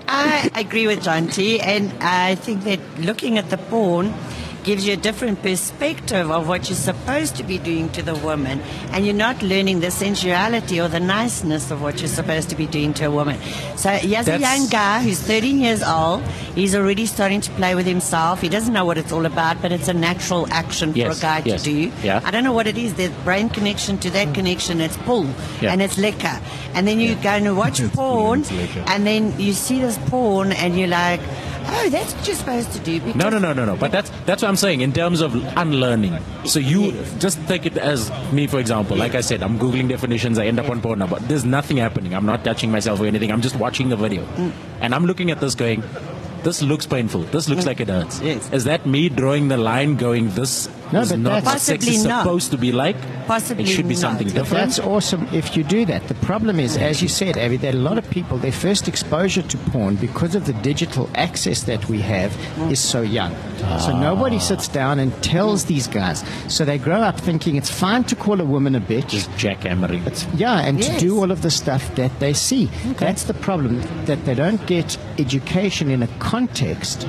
I agree with John T, and I think that looking at the porn gives you a different perspective of what you're supposed to be doing to the woman, and you're not learning the sensuality or the niceness of what you're supposed to be doing to a woman. So here's a young guy who's thirteen years old. He's already starting to play with himself. He doesn't know what it's all about, but it's a natural action yes, for a guy yes, to do. Yeah. I don't know what it is. There's brain connection to that connection. It's pull, yeah. and it's liquor. And then you yeah. go and watch porn, and then you see this porn, and you're like, oh, that's what you're supposed to do. No, no, no, no, no. But that's that's what I'm saying in terms of unlearning. So you yes. just take it as me, for example. Like I said, I'm Googling definitions. I end up on porn now, but there's nothing happening. I'm not touching myself or anything. I'm just watching the video. Mm. And I'm looking at this going, this looks painful. This looks Mm. like it hurts. Yes. Is that me drawing the line going, this no, is but not what that's sex possibly is not. supposed to be like? Possibly It should be not. something But different. that's awesome if you do that. The problem is, as you said, Abby, that a lot of people, their first exposure to porn, because of the digital access that we have, is so young. So nobody sits down and tells these guys. So they grow up thinking it's fine to call a woman a bitch. Just jackhammering. It's, yeah, and Yes. to do all of the stuff that they see. Okay. That's the problem, that they don't get education in a context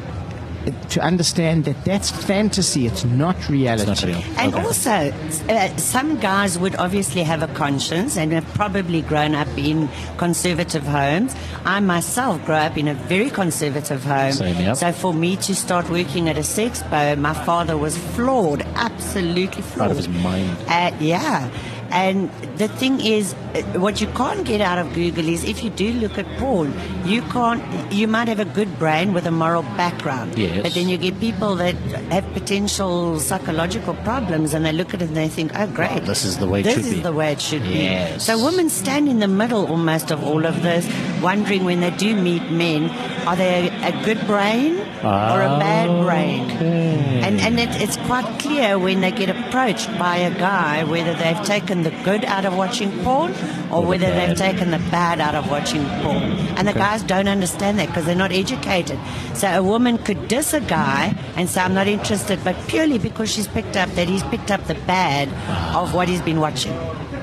to understand that that's fantasy, it's not reality. It's not real. And Okay. also, uh, some guys would obviously have a conscience and have probably grown up in conservative homes. I myself grew up in a very conservative home. Same, yep. So for me to start working at a Sexpo, my father was floored, absolutely floored. Out of his mind. Uh, yeah. And the thing is, uh, what you can't get out of Google is if you do look at porn, you can't. You might have a good brain with a moral background, Yes. but then you get people that have potential psychological problems, and they look at it and they think, "Oh, great, Wow, this is the way it this should is be." the way it should Yes. be." So women stand in the middle almost of all of this, wondering when they do meet men, are they a, a good brain or a bad brain? And and it, it's quite clear when they get approached by a guy whether they've taken the good out of watching porn or, Or the whether they've bad. taken the bad out of watching porn. And the Okay. guys don't understand that because they're not educated. So a woman could diss a guy and say, "I'm not interested," but purely because she's picked up that he's picked up the bad of what he's been watching.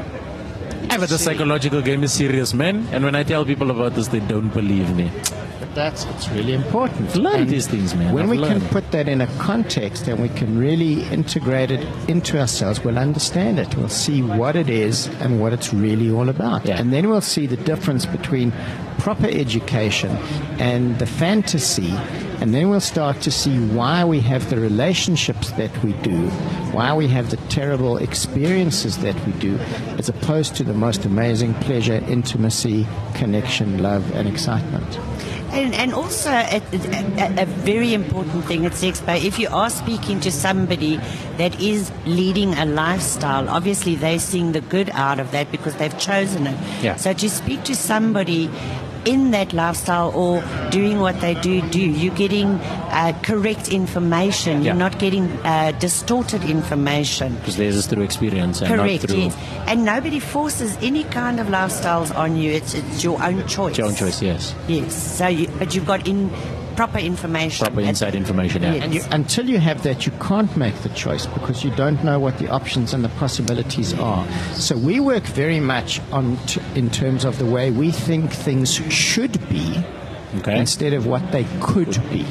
Yeah, but the psychological game is serious, man. And when I tell people about this, they don't believe me. But that's it's really important. Learn And these things, man. When I've we learned. can put that in a context and we can really integrate it into ourselves, we'll understand it. We'll see what it is and what it's really all about. Yeah. And then we'll see the difference between proper education and the fantasy. And then we'll start to see why we have the relationships that we do, why we have the terrible experiences that we do, as opposed to the most amazing pleasure, intimacy, connection, love, and excitement. And, and also a, a, a very important thing at Sexpo, if you are speaking to somebody that is leading a lifestyle, obviously they're seeing the good out of that because they've chosen it. Yeah. So to speak to somebody in that lifestyle or doing what they do do, you're getting uh, correct information. Yeah. You're not getting uh, distorted information. Because theirs is through experience and Correct, not through yes. And nobody forces any kind of lifestyles on you. It's, it's your own choice. your own choice, yes. Yes. So, you, but you've got in proper information. Proper inside information, yeah. And you, until you have that, you can't make the choice because you don't know what the options and the possibilities are. So we work very much on t- in terms of the way we think things should be Okay. instead of what they could be.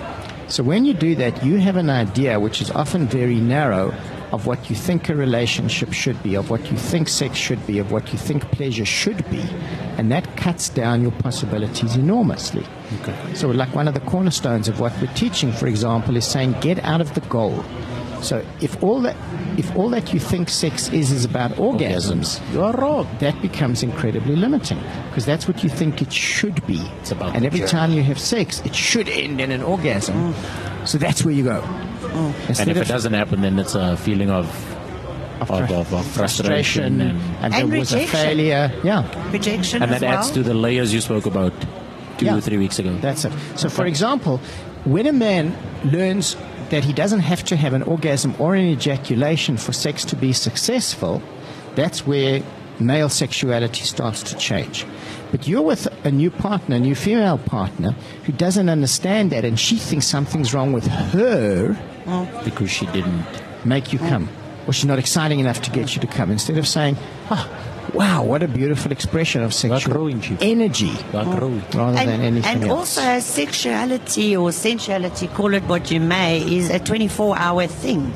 So when you do that, you have an idea, which is often very narrow, of what you think a relationship should be, of what you think sex should be, of what you think pleasure should be, and that cuts down your possibilities enormously. Okay. So like one of the cornerstones of what we're teaching, for example, is saying get out of the goal. So if all that if all that you think sex is is about orgasms, you are wrong. That becomes incredibly limiting because that's what you think it should be. It's about and the every journey. time you have sex, it should end in an orgasm. So that's where you go. And if it doesn't happen, then it's a feeling of of, of, of, of frustration, and, and, And there was a rejection. failure. Yeah. Rejection and as that adds well. to the layers you spoke about two Yeah. or three weeks ago. That's it. So, for example, when a man learns that he doesn't have to have an orgasm or an ejaculation for sex to be successful, that's where male sexuality starts to change. But you're with a new partner, a new female partner, who doesn't understand that, and she thinks something's wrong with her because she didn't make you come, or she's not exciting enough to get you to come. Instead of saying, "Oh, wow, what a beautiful expression of sexual energy," rather and, than anything and else. also sexuality or sensuality, call it what you may, is a twenty-four hour thing.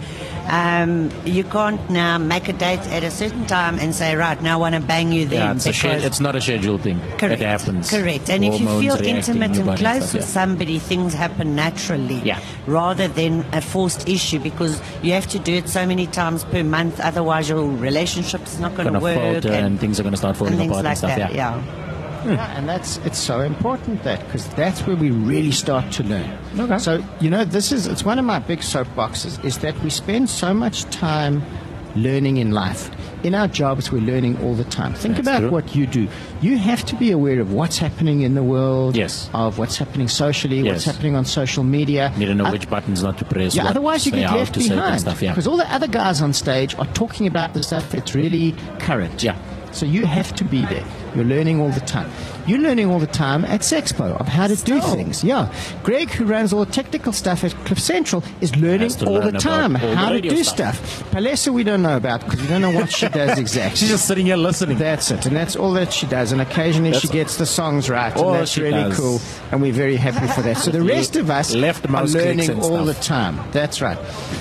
Um, you can't now make a date at a certain time and say, right, now I want to bang you then. Yeah, it's, a because- shed, it's not a scheduled thing. Correct. It happens. Correct. And if you Hormones feel reacting, intimate your and body close stuff, with yeah. somebody, things happen naturally. Yeah. Rather than a forced issue because you have to do it so many times per month, otherwise your relationship's not going to Gonna work. falter and, things are going to start falling and things apart like and stuff. that, yeah. yeah. Yeah, and that's it's so important that because that's where we really start to learn. Okay. So you know, this is it's one of my big soapboxes is that we spend so much time learning in life. In our jobs, we're learning all the time. Think That's about true. what you do. You have to be aware of what's happening in the world. Yes. Of what's happening socially, Yes. what's happening on social media. Need to know Uh, which buttons not to press. yeah, what otherwise you say get how left to say it and behind. stuff. Yeah. Because all the other guys on stage are talking about the stuff that's really current. Yeah. So you have to be there. You're learning all the time. You're learning all the time at Sexpo of how to do things. Yeah. Greg, who runs all the technical stuff at Cliff Central, is learning Has to all learn the time about all the how to radio do stuff. stuff. Palesa we don't know about because we don't know what she does exactly. She's just sitting here listening. That's it. And that's all that she does. And occasionally That's she gets the songs right. all And that's she really does. cool. And we're very happy for that. So the rest of us Left are mouse clicks learning and all stuff. the time. That's right.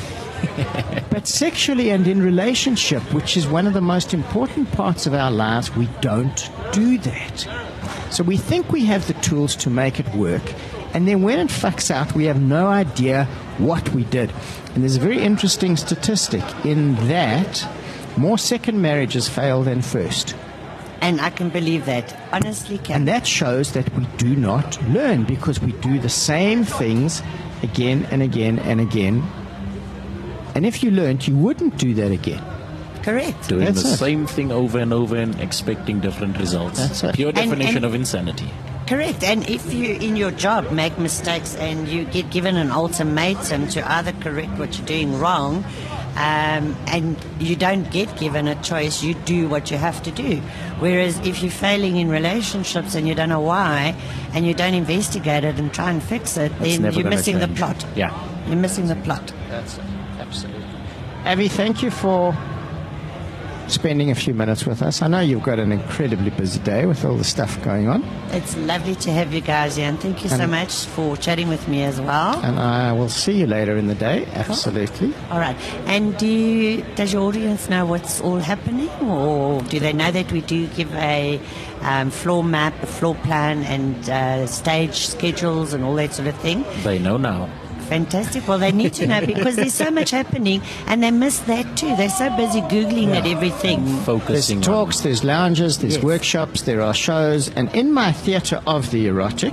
But sexually and in relationship, which is one of the most important parts of our lives, we don't do that. So we think we have the tools to make it work, and then when it fucks out, we have no idea what we did. And there's a very interesting statistic in that more second marriages fail than first. And I can believe that. Honestly, can. And that shows that we do not learn because we do the same things again and again and again. And if you learned, you wouldn't do that again. Correct. Doing That's the it. same thing over and over and expecting different results. That's it. Pure And- definition and- of insanity. Correct. And if you, in your job, make mistakes and you get given an ultimatum to either correct what you're doing wrong, um, and you don't get given a choice, you do what you have to do. Whereas if you're failing in relationships and you don't know why, and you don't investigate it and try and fix it, It's then never you're gonna missing the change. plot. Yeah. You're missing the plot. That's it. Absolutely. Abby, thank you for spending a few minutes with us. I know you've got an incredibly busy day with all the stuff going on. It's lovely to have you guys here, and thank you so And- much for chatting with me as well. And I will see you later in the day, absolutely. All right. And do you, does your audience know what's all happening, or do they know that we do give a um, floor map, a floor plan, and uh, stage schedules and all that sort of thing? They know now. Fantastic. Well, they need to know because there's so much happening, and they miss that too. They're so busy Googling at everything. There's talks, there's lounges, there's Yes. workshops, there are shows. And in my Theatre of the Erotic,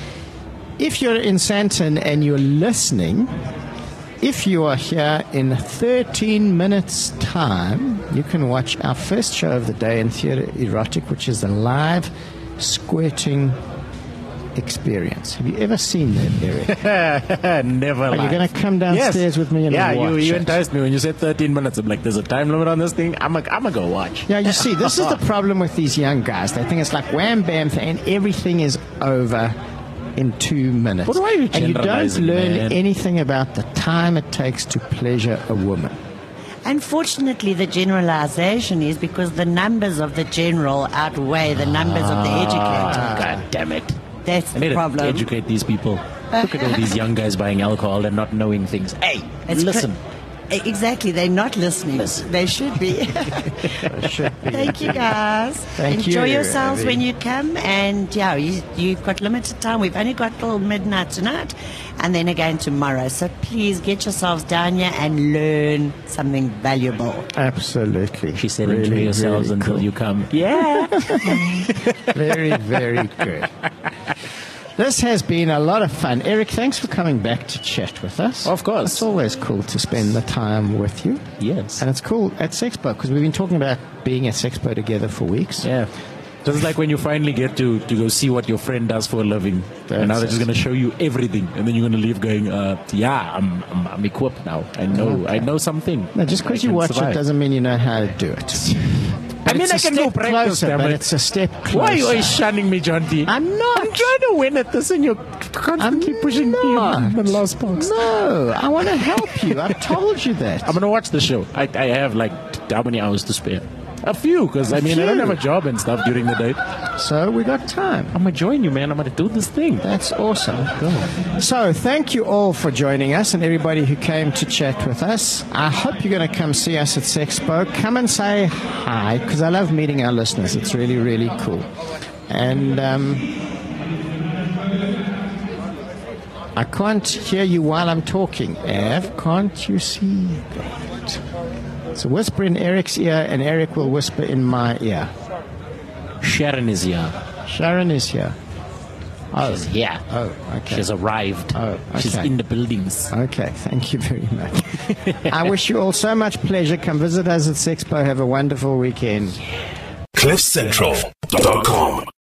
if you're in Sandton and you're listening, if you are here in thirteen minutes' time, you can watch our first show of the day in Theatre Erotic, which is the live squirting experience. Have you ever seen that, Eric? Never. Are you live. going to come downstairs Yes. with me and yeah, watch you, you it? enticed me when you said thirteen minutes. I'm like, there's a time limit on this thing. I'm like, I'm going to go watch. Yeah, you see, this is the problem with these young guys. They think it's like wham, bam, and everything is over in two minutes. But why are you and you don't generalizing, learn man? anything about the time it takes to pleasure a woman. Unfortunately, the generalization is because the numbers of the general outweigh the numbers of the educated. God damn it. That's I the need problem. to educate these people. Look at all these young guys buying alcohol and not knowing things. Hey, It's listen. cra- Exactly, they're not listening. They should be. Thank you, guys. Thank Enjoy you, yourselves Abby. when you come. And yeah, you, you've got limited time. We've only got till midnight tonight, and then again tomorrow. So please get yourselves down here and learn something valuable. Absolutely. She said, Really, enjoy yourselves really until cool. you come. Yeah. Very, very good. This has been a lot of fun. Eric, thanks for coming back to chat with us. Of course. It's always cool to spend the time with you. Yes. And it's cool at Sexpo because we've been talking about being at Sexpo together for weeks. Yeah. Just like when you finally get to, to go see what your friend does for a living. And now they're just going to show you everything. And then you're going to leave going, uh, yeah, I'm, I'm, I'm equipped now. I know Okay. I know something. No, just because I you can watch survive. it doesn't mean you know how to do it. I mean, it's I a can go step practice, closer, damn but it. it's a step closer. Why are you always shunning me, John T? I'm not. I'm trying to win at this and you're constantly pushing me in the lost box. No, I want to help you. I've told you that. I'm going to watch the show. I, I have like how many hours to spare? A few, because I mean, I don't have a job and stuff during the day. So we got time. I'm going to join you, man. I'm going to do this thing. That's awesome. So thank you all for joining us and everybody who came to chat with us. I hope you're going to come see us at Sexpo. Come and say hi, because I love meeting our listeners. It's really, really cool. And um, I can't hear you while I'm talking. Ev, can't you see that? So whisper in Eric's ear, and Eric will whisper in my ear. Sharon is here. Sharon is here. Oh. She's here. Oh, okay. She's arrived. Oh, okay. She's in the buildings. Okay, thank you very much. I wish you all so much pleasure. Come visit us at Sexpo. Have a wonderful weekend. cliff central dot com